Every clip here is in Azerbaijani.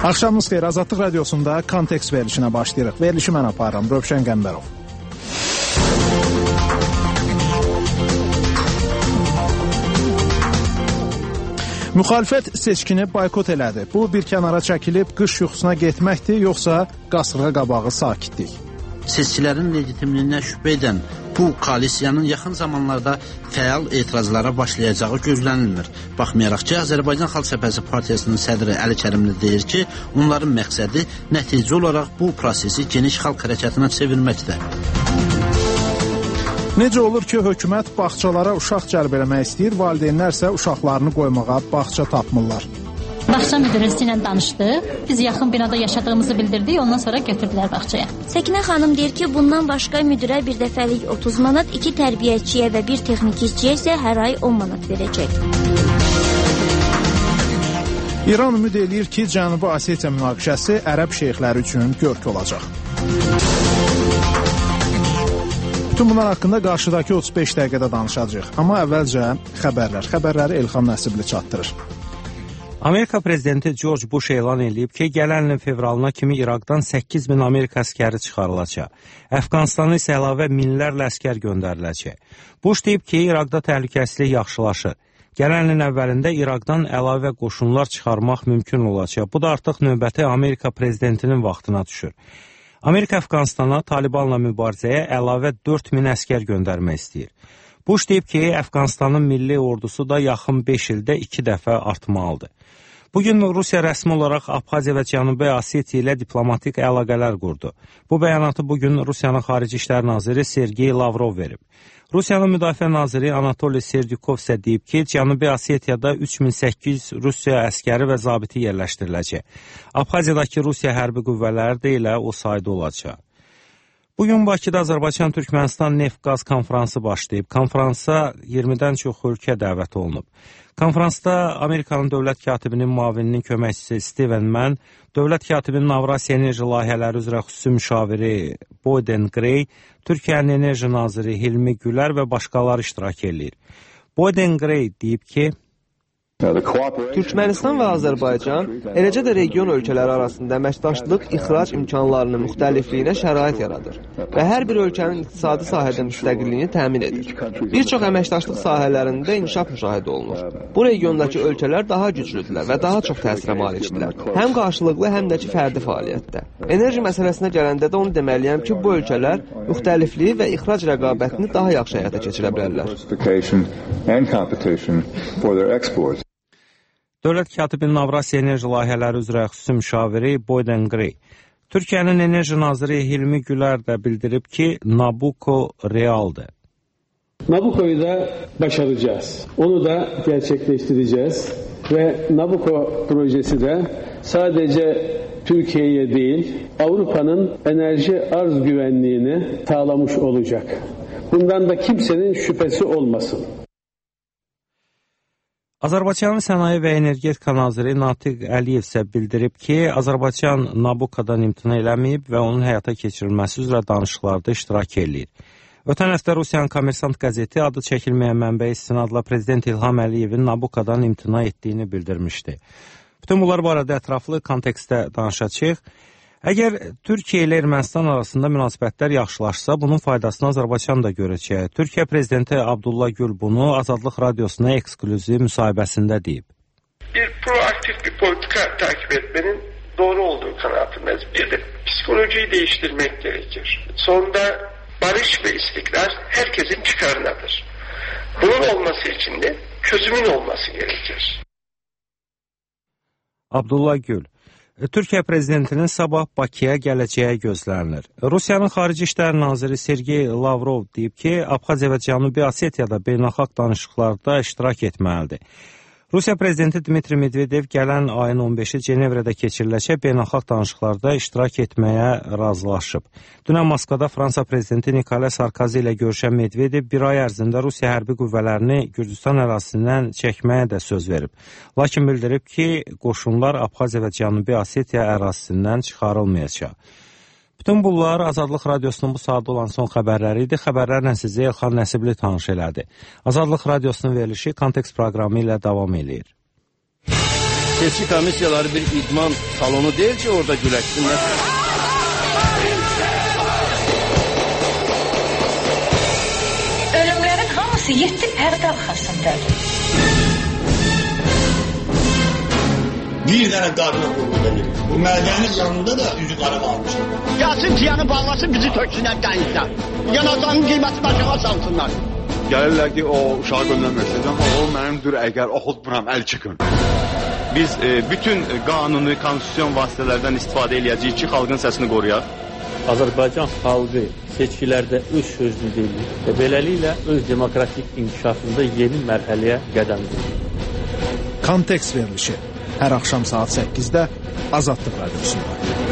Axşamınız xeyir, Azadlıq Radiosunda Kontekst verilişinə başlayırıq. Verilişi mən aparıram, Rövşən Qəmbərov. Müxalifət seçkini boykot elədi. Bu bir kənara çəkilib qış yuxusuna getməkdir, yoxsa qasırğa qabağı sakitlik? Seçkilərin legitimliyinə şübhə edən bu koalisiyanın yaxın zamanlarda fəal etirazlara başlayacağı gözlənilmir. Baxmayaraq ki, Azərbaycan Xalq Cəbhəsi Partiyasının sədri Əli Kərimli deyir ki, onların məqsədi nəticə olaraq bu prosesi geniş xalq hərəkətinə çevirməkdir. Necə olur ki, hökumət bağçalara uşaq cəlb eləmək istəyir, valideynlər isə uşaqlarını qoymağa bağça tapmırlar. Bağça müdürüsü ilə danışdıq. Biz yaxın binada yaşadığımızı bildirdik, ondan sonra götürdülər bağçaya. Səkinə xanım deyir ki, bundan başqa müdirə bir dəfəlik 30 manat, 2 tərbiyəçiyə və bir texnikçiyə isə hər ay 10 manat verəcək. İran ümid eləyir ki, Cənubi Osetiya münaqişəsi ərəb şeyxləri üçün görk olacaq. Bütün bunlar haqqında qarşıdakı 35 dəqiqədə danışacağıq. Amma əvvəlcə xəbərləri Elxan Nəsibli çatdırır. Amerika prezidenti George Bush elan edib ki, gələn ilin fevralına kimi İraqdan 8 min Amerika əskəri çıxarılacaq. Əfqanistana isə əlavə minlərlə əskər göndəriləcək. Bush deyib ki, İraqda təhlükəsizlik yaxşılaşır. Gələn ilin əvvəlində İraqdan əlavə qoşunlar çıxarmaq mümkün olacaq. Bu da artıq növbəti Amerika prezidentinin vaxtına düşür. Amerika Əfqanistana Talibanla mübarizəyə əlavə 4000 əskər göndərmək istəyir. Bush deyib ki, Əfqanistanın milli ordusu da yaxın 5 ildə 2 dəfə artmalıdır. Bugün Rusiya rəsmi olaraq Abxaziya və Cənubi Osetiya ilə diplomatik əlaqələr qurdu. Bu bəyanatı bugün Rusiyanın Xarici İşlər naziri Sergey Lavrov verib. Rusiyanın Müdafiə naziri Anatoliy Serdyukov isə deyib ki, Cənubi Osetiyada 3800 Rusiya əskəri və zabiti yerləşdiriləcək. Abxaziyadakı Rusiya hərbi qüvvələri də ilə o sayda olacaq. Bugün Bakıda Azərbaycan-Türkmənistan neft-qaz konfransı başlayıb. Konfransa 20-dən çox ölkə dəvət olunub. Konfransda Amerikanın dövlət katibinin müavininin köməkçisi Steven Mann, dövlət katibinin Avrasiya enerji layihələri üzrə xüsusi müşaviri Boyden Gray, Türkiyənin enerji naziri Hilmi Gülər və başqaları iştirak edir. Boyden Gray deyib ki, Türkmənistan və Azərbaycan, eləcə də region ölkələri arasında əməkdaşlıq ixrac imkanlarının müxtəlifliyinə şərait yaradır və hər bir ölkənin iqtisadi sahədə müstəqilliyini təmin edir. Bir çox əməkdaşlıq sahələrində inkişaf müşahidə olunur. Bu regiondakı ölkələr daha güclüdürlər və daha çox təsirə malikdirlər. Həm qarşılıqlı, həm də ki, fərdi fəaliyyətdə. Enerji məsələsinə gələndə də onu deməliyəm ki, bu ölkələr müxtəlifliyi və ixrac rəqabətini daha yaxşı həyata keçirə bilərlər. Dövlət katibinin Avrasiya enerji layihələri üzrə xüsusi müşaviri Boyden Gray. Türkiyənin enerji naziri Hilmi Gülər də bildirib ki, Nabucco realdır. Nabucco'yu da başaracağız. Onu da gerçekleştireceğiz ve Nabucco projesi de sadece Türkiye'ye değil, Avrupa'nın enerji arz güvenliğini sağlamış olacak. Bundan da kimsenin şüphesi olmasın. Azərbaycanın Sənaye və Energetika naziri Natiq Əliyev isə bildirib ki, Azərbaycan Nabucco'dan imtina eləməyib və onun həyata keçirilməsi üzrə danışıqlarda iştirak edir. Ötən həftə Rusiyanın Kommersant qəzeti adı çəkilməyən mənbəyi istinadla Prezident İlham Əliyevin Nabucco'dan imtina etdiyini bildirmişdi. Bütün bunlar barədə ətraflı kontekstdə danışacağıq. Əgər Türkiyə ilə Ermənistan arasında münasibətlər yaxşılaşsa, bunun faydasını Azərbaycan da görəcək. Türkiyə prezidenti Abdullah Gül bunu Azadlıq Radiosuna eksklüziv müsahibəsində deyib. Bir proaktif bir politika takip etmenin doğru olduğu kanaatindeyiz. Bir de psikolojiyi değiştirmek gerekir. Sonunda barış ve istikrar herkesin çıkarınadır. Bunun olması için de çözümün olması gerekir. Abdullah Gül. Türkiyə prezidentinin sabah Bakıya gələcəyi gözlənilir. Rusiyanın Xarici İşlər naziri Sergey Lavrov deyib ki, Abxaziya və Cənubi Osetiyada beynəlxalq danışıqlarda iştirak etməlidir. Rusiya prezidenti Dmitri Medvedev gələn ayın 15-i Cenevrədə keçiriləcək beynəlxalq danışıqlarda iştirak etməyə razılaşıb. Dünən Moskvada Fransa prezidenti Nikolay Sarkozy ilə görüşən Medvedev bir ay ərzində Rusiya hərbi qüvvələrini Gürcüstan ərazisindən çəkməyə də söz verib. Lakin bildirib ki, qoşunlar Abxaziya və Cənubi Osetiya ərazisindən çıxarılmayacaq. Bütün bunlar Azadlıq Radiosunun bu saatda olan son xəbərləri idi. Xəbərlərlə sizi Elxan Nəsibli tanış elədi. Azadlıq Radiosunun verilişi Kontekst proqramı ilə davam edir. Seçki komissiyaları bir idman salonu deyil ki, orada güləşsinlər. Ölümlərin hamısı 7 pərdə arxasındadır. Bir dənə qarına qurulur. Bu mədənin yanında da üzü qara qalmışdır. Gəlsin piyanı bağlasın, bizi töksünlər dənizdən. Yanacağın qiyməti başına salsınlar. Gəlirlər ki, o uşağı göndərməsin, amma o mənimdir, əgər oxutmuram, əl çıxın. Biz bütün qanuni, konstitusyon vasitələrdən istifadə edəcəyik ki, xalqın səsini qoruyaq. Azərbaycan xalqı seçkilərdə öz sözünü deyir və beləliklə öz demokratik inkişafında yeni mərhələyə qədəm qoyur. Kontekst verilişi hər axşam saat 8-də Azadlıq Radiosunda.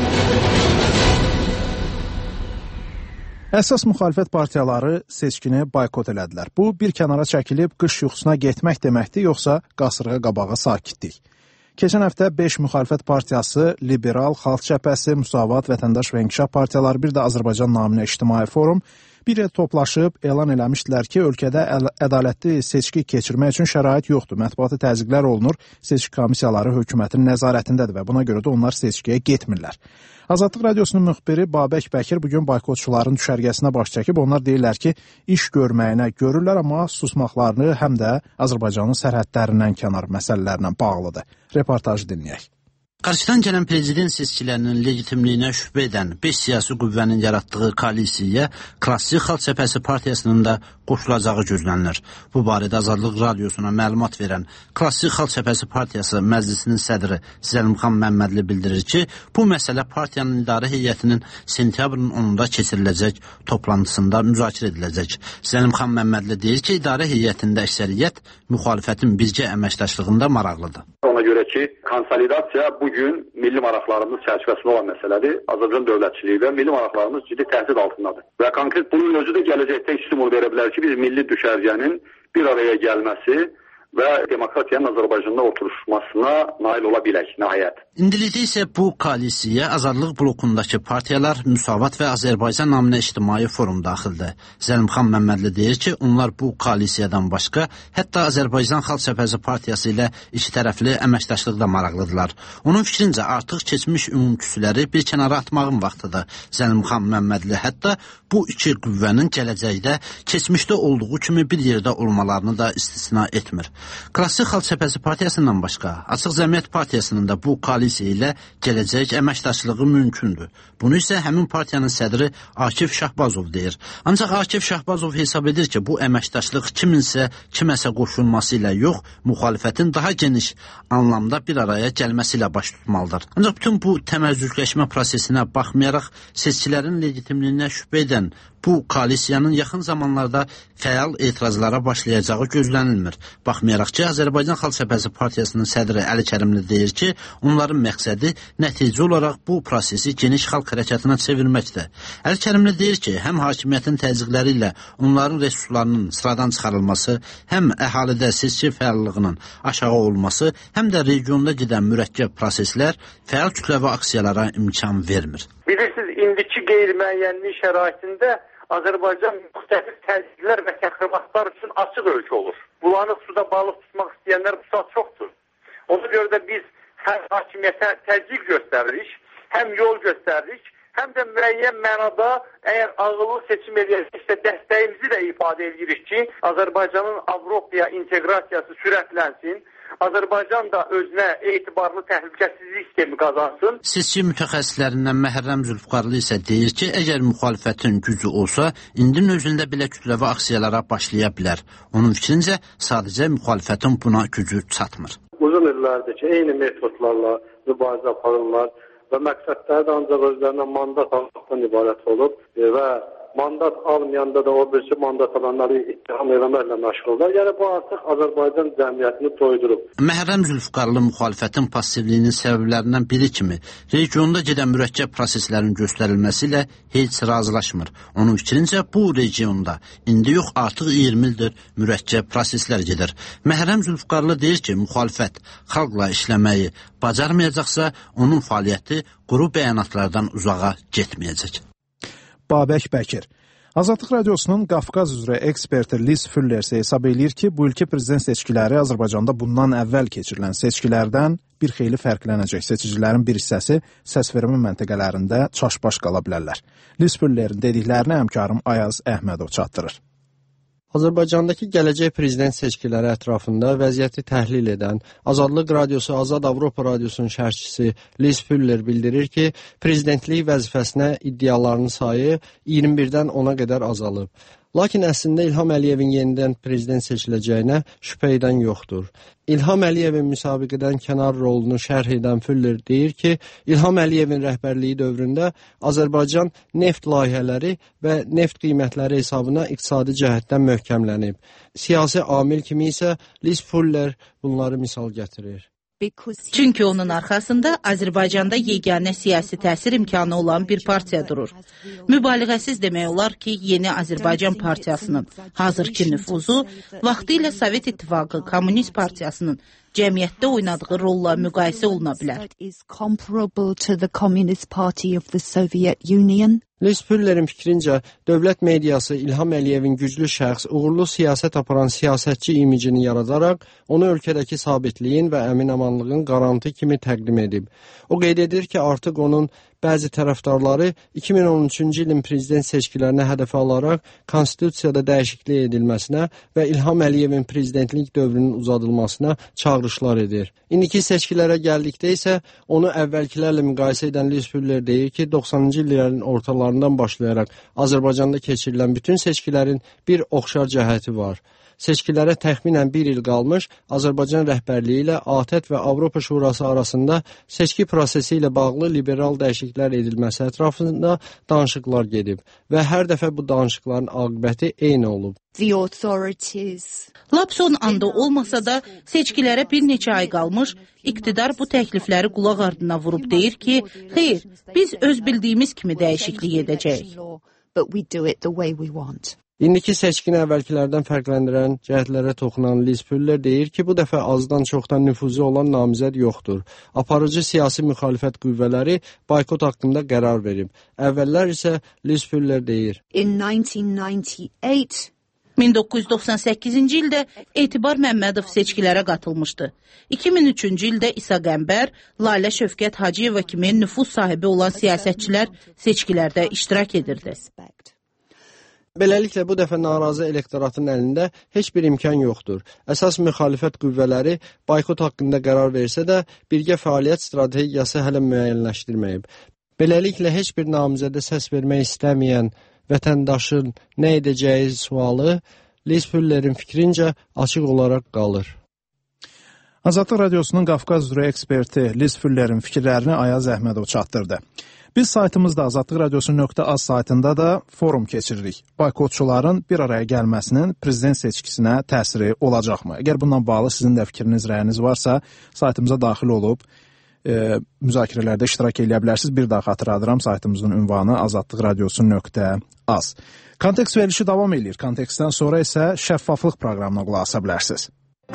Əsas müxalifət partiyaları seçkini boykot elədilər. Bu, bir kənara çəkilib qış yuxusuna getmək deməkdir, yoxsa qasırğa qabağa sakitlik. Keçən həftə 5 müxalifət partiyası, Liberal, Xalq Cəbhəsi, Müsavat, Vətəndaş və İnkişaf partiyaları, bir də Azərbaycan naminə İctimai Forum bir il toplaşıb elan eləmişdilər ki, ölkədə ədalətli seçki keçirmək üçün şərait yoxdur. Mətbuatı təzyiqlər olunur, seçki komissiyaları hökumətin nəzarətindədir və buna görə də onlar seçkiyə getmirlər. Azadlıq Radiosunun müxbiri Babək Bəkir bugün boykotçuların düşərgəsinə baş çəkib. Onlar deyirlər ki, iş görməyinə görürlər, amma susmaqlarını həm də Azərbaycanın sərhədlərindən kənar məsələlərlə bağlıdır. Reportajı dinləyək. Qarşıdan gələn prezident seçkilərinin legitimliyinə şübhə edən 5 siyasi qüvvənin yaratdığı koalisiyaya Klassik Xalq Cəbhəsi partiyasının da qoşulacağı gözlənilir. Bu barədə Azadlıq Radiosuna məlumat verən Klassik Xalq Cəbhəsi partiyası məclisinin sədri Zəlimxan Məmmədli bildirir ki, bu məsələ partiyanın idarə heyətinin sentyabrın 10-da keçiriləcək toplantısında müzakirə ediləcək. Zəlimxan Məmmədli deyir ki, idarə heyətində əksəriyyət müxalifətin birgə əməkdaşlığında maraqlıdır. Ona görə ki, konsolidasiya bugün milli maraqlarımız çərçivəsində olan məsələdir. Azərbaycan dövlətçiliyi və milli maraqlarımız ciddi təhdid altındadır. Və konkret bunun özü də gələcəkdə stimul verə bilər ki, biz milli düşərgənin bir araya gəlməsi və demokratiyanın Azərbaycanda oturuşmasına nail ola bilək, nəhayət. İndilikdə isə bu koalisiya Azadlıq blokundakı partiyalar, Müsavat və Azərbaycan naminə İctimai Forum daxildir. Zəlimxan Məmmədli deyir ki, onlar bu koalisiyadan başqa, hətta Azərbaycan Xalq Cəbhəsi partiyası ilə iki tərəfli əməkdaşlıqda maraqlıdırlar. Onun fikrincə artıq keçmiş ümumküsüləri bir kənara atmağın vaxtıdır. Zəlimxan Məmmədli hətta bu iki qüvvənin gələcəkdə keçmişdə olduğu kimi bir yerdə olmalarını da istisna etmir. Klassik Xalq Cəbhəsi partiyasından başqa, Açıq Cəmiyyət partiyasının da bu koalisiya ilə gələcək əməkdaşlığı mümkündür. Bunu isə həmin partiyanın sədri Akif Şahbazov deyir. Ancaq Akif Şahbazov hesab edir ki, bu əməkdaşlıq kiməsə qoşulması ilə yox, müxalifətin daha geniş anlamda bir araya gəlməsi ilə baş tutmalıdır. Ancaq bütün bu təməzzüzləşmə prosesinə baxmayaraq, seçkilərin legitimliyinə şübhə edən bu koalisiyanın yaxın zamanlarda fəal etirazlara başlayacağı gözlənilmir. Baxmayaraq ki, Azərbaycan Xalq Cəbhəsi partiyasının sədri Əli Kərimli deyir ki, onların məqsədi nəticə olaraq bu prosesi geniş xalq hərəkatına çevirməkdir. Əli Kərimli deyir ki, həm hakimiyyətin təzyiqləri ilə onların resurslarının sıradan çıxarılması, həm əhalidə seçki fəallığının aşağı olması, həm də regionda gedən mürəkkəb proseslər fəal kütləvi aksiyalara imkan vermir. Bilirsiniz, indiki qeyri-müəyyənlik şəraitində Azərbaycan müxtəlif təzyiqlər və təxribatlar üçün açıq ölkə olur. Bulanıq suda balıq tutmaq istəyənlər bu saat çoxdur. Ona görə də biz həm hakimiyyətə təzyiq göstəririk, həm yol göstəririk, həm də müəyyən mənada əgər ağıllı seçim edəcəksə dəstəyimizi də ifadə edirik ki, Azərbaycanın Avropaya inteqrasiyası sürətlənsin, Azərbaycan da özünə etibarlı təhlükəsizlik sistemi qazansın. Seçki mütəxəssislərindən Məhrəm Zülfüqarlı isə deyir ki, əgər müxalifətin gücü olsa, indinin özündə belə kütləvi aksiyalara başlaya bilər. Onun fikrincə, sadəcə müxalifətin buna gücü çatmır. Uzun illərdir ki, eyni metodlarla mübarizə aparırlar və məqsədləri də ancaq özlərinə mandat almaqdan ibarət olub və mandat almayanda da o birisi mandat alanları ittiham eləməklə məşğullar. Yəni bu artıq Azərbaycan cəmiyyətini doydurub. Məhrəm Zülfüqarlı müxalifətin passivliyinin səbəblərindən biri kimi regionda gedən mürəkkəb proseslərin göstərilməsi ilə heç razılaşmır. Onun fikrincə bu regionda indi yox artıq 20 ildir mürəkkəb proseslər gedir. Məhrəm Zülfüqarlı deyir ki, müxalifət xalqla işləməyi bacarmayacaqsa, onun fəaliyyəti quru bəyanatlardan uzağa getməyəcək. Babək Bəkir. Azadlıq Radiosunun Qafqaz üzrə eksperti Liz Fuller hesab eləyir ki, bu ilki prezident seçkiləri Azərbaycanda bundan əvvəl keçirilən seçkilərdən bir xeyli fərqlənəcək. Seçicilərin bir hissəsi səsvermə məntəqələrində çaşbaş qala bilərlər. Liz Fullerin dediklərini həmkarım Ayaz Əhmədov çatdırır. Azərbaycandakı gələcək prezident seçkiləri ətrafında vəziyyəti təhlil edən Azadlıq Radiosu, Azad Avropa Radiosunun şərhçisi Liz Fuller bildirir ki, prezidentlik vəzifəsinə iddialarının sayı 21-dən 10-a qədər azalıb. Lakin əslində İlham Əliyevin yenidən prezident seçiləcəyinə şübhə edən yoxdur. İlham Əliyevin müsabiqədən kənar rolunu şərh edən Fuller deyir ki, İlham Əliyevin rəhbərliyi dövründə Azərbaycan neft layihələri və neft qiymətləri hesabına iqtisadi cəhətdən möhkəmlənib. Siyasi amil kimi isə Liz Fuller bunları misal gətirir. Çünki onun arxasında Azərbaycanda yeganə siyasi təsir imkanı olan bir partiya durur. Mübaliğəsiz demək olar ki, Yeni Azərbaycan Partiyasının hazırki nüfuzu vaxtilə Sovet İttifaqı Kommunist Partiyasının cəmiyyətdə oynadığı rolla müqayisə oluna bilər. Liz Fullerin fikrincə, dövlət mediası İlham Əliyevin güclü şəxs, uğurlu siyasət aparan siyasətçi imicini yaradaraq, onu ölkədəki sabitliyin və əmin-amanlığın qarantı kimi təqdim edib. O qeyd edir ki, artıq onun bəzi tərəfdarları 2013-cü ilin prezident seçkilərinə hədəfə alaraq konstitusiyada dəyişiklik edilməsinə və İlham Əliyevin prezidentlik dövrünün uzadılmasına çağırışlar edir. İndiki seçkilərə gəldikdə isə onu əvvəlkilərlə müqayisə edən Liz Fuller deyir ki, 90-cı illərin ortalarından başlayaraq Azərbaycanda keçirilən bütün seçkilərin bir oxşar cəhəti var. Seçkilərə təxminən bir il qalmış, Azərbaycan rəhbərliyi ilə ATƏT və Avropa Şurası arasında seçki prosesi ilə bağlı liberal dəyişikliklər edilməsi ətrafında danışıqlar gedib və hər dəfə bu danışıqların aqibəti eyni olub. Lap son anda olmasa da seçkilərə bir neçə ay qalmış, iqtidar bu təklifləri qulaq ardına vurub deyir ki, xeyr, biz öz bildiyimiz kimi dəyişiklik edəcəyik. İndiki seçkini əvvəlkilərdən fərqləndirən cəhətlərə toxunan Liz Fuller deyir ki, bu dəfə azdan çoxdan nüfuzu olan namizəd yoxdur. Aparıcı siyasi müxalifət qüvvələri boykot haqqında qərar verib. Əvvəllər isə Liz Fuller deyir. 1998-ci ildə Etibar Məmmədov seçkilərə qatılmışdı. 2003-cü ildə İsa Qəmbər, Lalə Şövkət Hacıyeva kimi nüfuz sahibi olan siyasətçilər seçkilərdə iştirak edirdi. Beləliklə, bu dəfə narazı elektoratın əlində heç bir imkan yoxdur. Əsas müxalifət qüvvələri boykot haqqında qərar versə də, birgə fəaliyyət strategiyası hələ müəyyənləşdirməyib. Beləliklə, heç bir namizədə səs vermək istəməyən vətəndaşın nə edəcəyi sualı Liz Fullerin fikrincə açıq olaraq qalır. Azadlıq Radiosunun Qafqaz üzrə eksperti Liz Fullerin fikirlərini Ayaz Əhmədov çatdırdı. Biz saytımızda azadlıqradiosu.az saytında da forum keçiririk. Boykotçuların bir araya gəlməsinin prezident seçkisinə təsiri olacaqmı? Əgər bundan bağlı sizin də fikriniz, rəyiniz varsa, saytımıza daxil olub müzakirələrdə iştirak edə bilərsiniz. Bir daha xatırladıram, saytımızın ünvanı azadlıqradiosu.az. Kontekst verilişi davam edir. Kontekstdən sonra isə şəffaflıq proqramına qulaq asa bilərsiniz.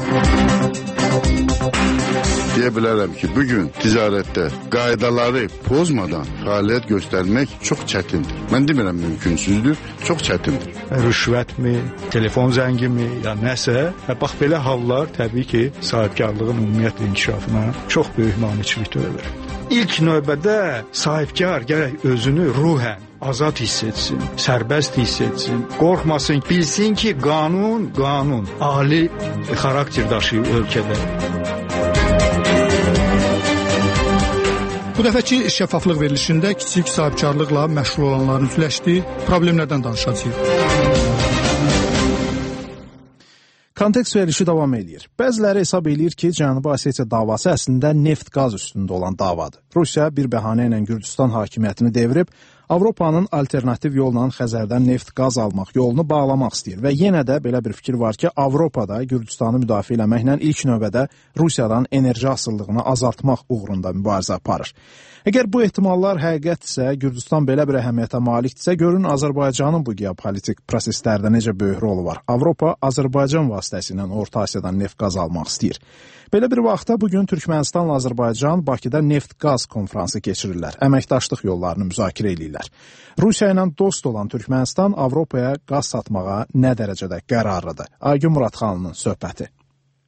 Deyə bilərəm ki, bugün ticarətdə qaydaları pozmadan fəaliyyət göstərmək çox çətindir. Mən demirəm mümkünsüzdür, çox çətindir. Rüşvətmi, telefon zəngimi, ya nəsə, bax belə hallar təbii ki, sahibkarlığın ümumiyyətlə inkişafına çox böyük maneçilik törədir. İlk növbədə sahibkar gərək özünü ruhən azad hiss etsin, sərbəst hiss etsin, qorxmasın, bilsin ki, qanun, ali xarakter daşıyır ölkədə. Bu dəfəki şəffaflıq verilişində kiçik sahibkarlıqla məşğul olanların üzləşdiyi problemlərdən danışacağıq. Kontekst verilişi davam edir. Bəziləri hesab edir ki, Cənubi Osetiya davası əslində neft-qaz üstündə olan davadır. Rusiya bir bəhanə ilə Gürcüstan hakimiyyətini devirib, Avropanın alternativ yolla Xəzərdən neft-qaz almaq yolunu bağlamaq istəyir və yenə də belə bir fikir var ki, Avropada Gürcüstanı müdafiə eləməklə ilk növbədə Rusiyadan enerji asıllığını azaltmaq uğrunda mübarizə aparır. Əgər bu ehtimallar həqiqətdirsə, Gürcüstan belə bir əhəmiyyətə malikdirsə, görün Azərbaycanın bu geopolitik proseslərdə necə böyük rolu var. Avropa Azərbaycan vasitəsilə Orta Asiyadan neft-qaz almaq istəyir. Belə bir vaxtda bugün Türkmənistanla Azərbaycan Bakıda neft-qaz konfransı keçirirlər. Əməkdaşlıq yollarını müzakirə edirlər. Rusiya ilə dost olan Türkmənistan Avropaya qaz satmağa nə dərəcədə qərarlıdır? Aygün Muradxanlının söhbəti.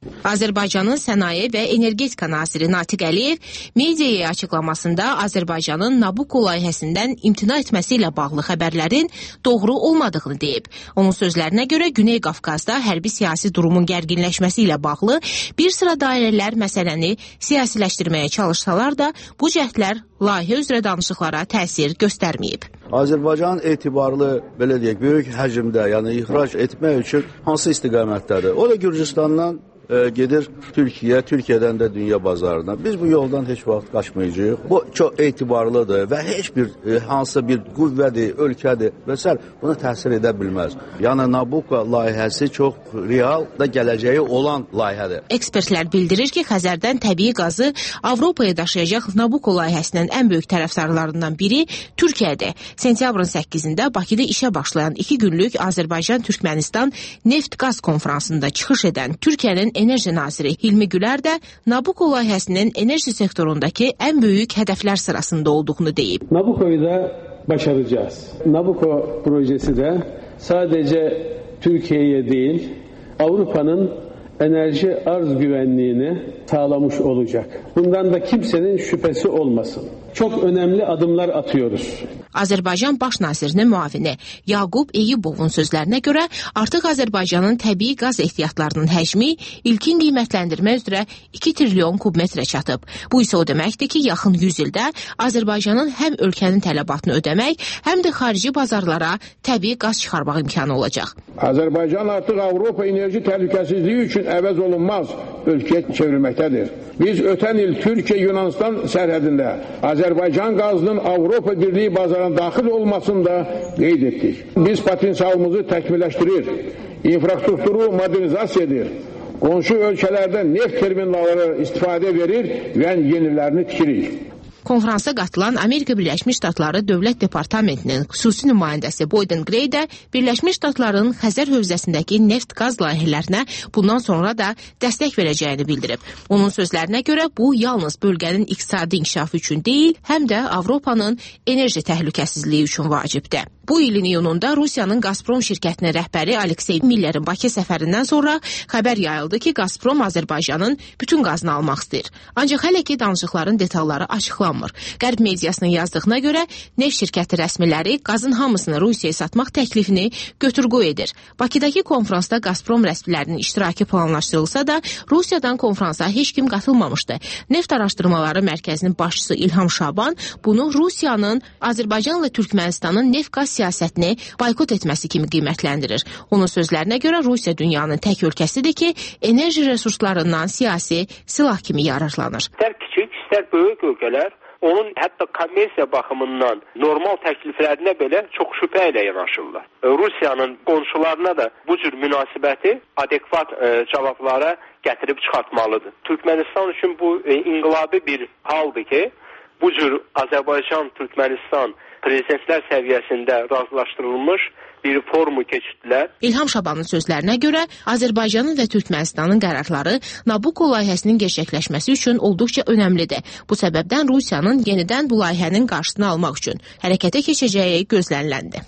Azərbaycanın Sənaye və Energetika naziri Natiq Əliyev mediaya açıqlamasında Azərbaycanın Nabucco layihəsindən imtina etməsi ilə bağlı xəbərlərin doğru olmadığını deyib. Onun sözlərinə görə Güney Qafqazda hərbi siyasi durumun gərginləşməsi ilə bağlı bir sıra dairələr məsələni siyasiləşdirməyə çalışsalar da bu cəhdlər layihə üzrə danışıqlara təsir göstərməyib. Azərbaycan etibarlı, belə deyək, böyük həcmdə, yəni ixrac etmək üçün hansı istiqamətdədir? O da Gürcüstandan gedir Türkiyə, Türkiyədən də dünya bazarına. Biz bu yoldan heç vaxt qaçmayacağıq. Bu çox etibarlıdır və heç bir hansısa bir qüvvədir, ölkədir və s. buna təsir edə bilməz. Yəni Nabucco layihəsi çox real da gələcəyi olan layihədir. Ekspertlər bildirir ki, Xəzərdən təbii qazı Avropaya daşıyacaq Nabucco layihəsinin ən böyük tərəfdarlarından biri Türkiyədir. Sentyabrın 8-də Bakıda işə başlayan 2 günlük Azərbaycan-Türkmənistan neft-qaz konfransında çıxış edən Türkiyənin Enerji naziri Hilmi Gülər də Nabucco layihəsinin enerji sektorundakı ən böyük hədəflər sırasında olduğunu deyib. Nabucco'yu da başaracağız. Nabucco projesi de sadece Türkiye'ye değil, Avrupa'nın enerji arz güvenliğini sağlamış olacak. Bundan da kimsenin şüphesi olmasın. Çok önemli adımlar atıyoruz. Azərbaycan Baş nazirinin müavini Yaqub Eyyubovun sözlərinə görə artıq Azərbaycanın təbii qaz ehtiyatlarının həcmi ilkin qiymətləndirmə üzrə 2 trilyon kubmetrə çatıb. Bu isə o deməkdir ki, yaxın 100 ildə Azərbaycanın həm ölkənin tələbatını ödəmək, həm də xarici bazarlara təbii qaz çıxarmaq imkanı olacaq. Azərbaycan artıq Avropa enerji təhlükəsizliyi üçün əvəz olunmaz ölkəyə çevrilməkdədir. Biz ötən il Türkiyə-Yunanistan sərhədində Azərbaycan qazının Avropa Birliyi bazarına daxil olmasını da qeyd etdik. Biz potensialımızı təkmilləşdirir, infrastrukturu modernizasiya edir, qonşu ölkələrdə neft terminalları istifadə verir və yenilərini tikirik. Konfransa qatılan Amerika Birləşmiş Ştatları Dövlət Departamentinin xüsusi nümayəndəsi Boyden Gray də Birləşmiş Ştatların Xəzər hövzəsindəki neft-qaz layihələrinə bundan sonra da dəstək verəcəyini bildirib. Onun sözlərinə görə bu yalnız bölgənin iqtisadi inkişafı üçün deyil, həm də Avropanın enerji təhlükəsizliyi üçün vacibdir. Bu ilin iyununda Rusiyanın Gazprom şirkətinin rəhbəri Aleksey Miller'in Bakı səfərindən sonra xəbər yayıldı ki, Gazprom Azərbaycanın bütün qazını almaq istəyir. Ancaq hələ ki danışıqların detalları açıqlanmır. Qərb mediasının yazdığına görə neft şirkəti rəsmiləri qazın hamısını Rusiyaya satmaq təklifini götür-qoy edir. Bakıdakı konfransda Gazprom rəsmilərinin iştirakı planlaşdırılsa da Rusiyadan konfransa heç kim qatılmamışdı. Neft Araşdırmaları Mərkəzinin başçısı İlham Şaban bunu Rusiyanın Azərbaycanla Türkmənistanın neft-qaz siyasətini boykot etməsi kimi qiymətləndirir. Onun sözlərinə görə Rusiya dünyanın tək ölkəsidir ki, enerji resurslarından siyasi silah kimi yararlanır. İstər kiçik, istər böyük ölkələr onun hətta kommersiya baxımından normal təkliflərinə belə çox şübhə ilə yanaşırlar. Rusiyanın qonşularına da bu cür münasibəti adekvat cavablara gətirib çıxartmalıdır. Türkmənistan üçün bu inqilabi bir haldır ki, bu cür Azərbaycan-Türkmənistan prezidentlər səviyyəsində razılaşdırılmış bir formu keçdilər. İlham Şabanın sözlərinə görə Azərbaycanın və Türkmənistanın qərarları Nabucco layihəsinin gerçəkləşməsi üçün olduqca önəmlidir. Bu səbəbdən Rusiyanın yenidən bu layihənin qarşısını almaq üçün hərəkətə keçəcəyi gözləniləndi.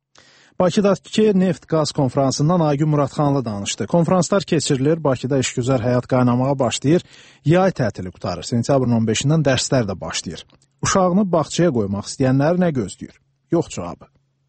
Bakıdakı neft-qaz konfransından Aygün Muradxanlı danışdı. Konfranslar keçirilir, Bakıda işgüzar həyat qaynamağa başlayır, yay tətili qutarır, sentyabrın 15-dən dərslər də başlayır. Uşağını bağçaya qoymaq istəyənlər nə gözləyir? Yox cavabı.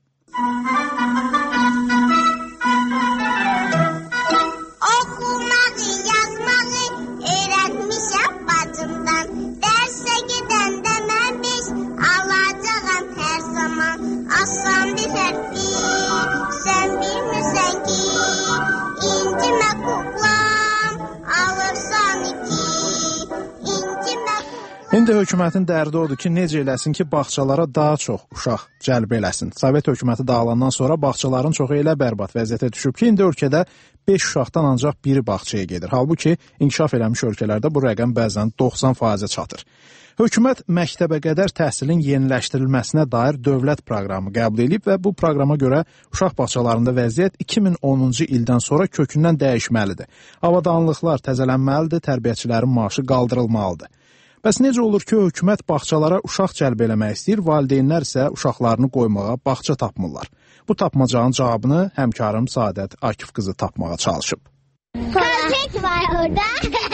Oxumağı, yazmağı öyrətmişəm bacımdan. Dərsə gedəndə mən 5 alacağam hər zaman. Aslan bir hərfi, sən bilmirsən ki, incimə kuklam, alırsan 2, incimə kuklam. İndi hökumətin dərdi odur ki, necə eləsin ki, bağçalara daha çox uşaq cəlb eləsin. Sovet hökuməti dağılandan sonra bağçaların çoxu elə bərbad vəziyyətə düşüb ki, indi ölkədə 5 uşaqdan ancaq biri bağçaya gedir. Halbuki inkişaf eləmiş ölkələrdə bu rəqəm bəzən 90%-ə çatır. Hökumət məktəbə qədər təhsilin yeniləşdirilməsinə dair dövlət proqramı qəbul edib və bu proqrama görə uşaq bağçalarında vəziyyət 2010-cu ildən sonra kökündən dəyişməlidir. Avadanlıqlar təzələnməlidir, tərbiyəçilərin maaşı qaldırılmalıdır. Bəs necə olur ki, hökumət bağçalara uşaq cəlb eləmək istəyir, valideynlər isə uşaqlarını qoymağa bağça tapmırlar? Bu tapmacağın cavabını həmkarım Saadət Akif qızı tapmağa çalışıb. Konfet var orada.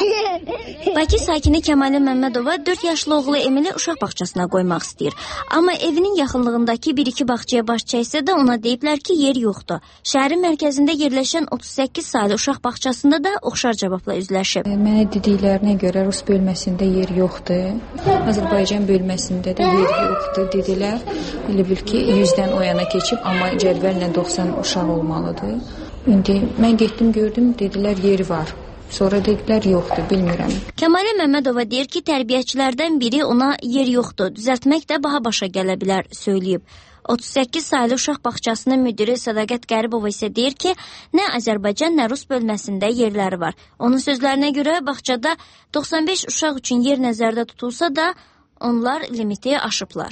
Bakı sakini Kəmalə Məmmədova 4 yaşlı oğlu Emili uşaq bağçasına qoymaq istəyir. Amma evinin yaxınlığındakı 1-2 bağçaya baş çəksə də ona deyiblər ki, yer yoxdur. Şəhərin mərkəzində yerləşən 38 saylı uşaq bağçasında da oxşar cavabla üzləşib. Mənə dediklərinə görə Rus bölməsində yer yoxdur. Azərbaycan bölməsində də yer yoxdur dedilər. Elə bil ki, 100-dən o yana keçib, amma cədvəllə 90 uşaq olmalıdır. İndi mən getdim, gördüm, dedilər yeri var. Sonra dedilər yoxdur, bilmirəm. Kəmalə Məmmədova deyir ki, tərbiyəçilərdən biri ona yer yoxdur, düzəltmək də baha başa gələ bilər söyləyib. 38 saylı uşaq bağçasının müdiri Sədaqət Qəribova isə deyir ki, nə Azərbaycan, nə Rus bölməsində yerləri var. Onun sözlərinə görə bağçada 95 uşaq üçün yer nəzərdə tutulsa da, onlar limiti aşıblar.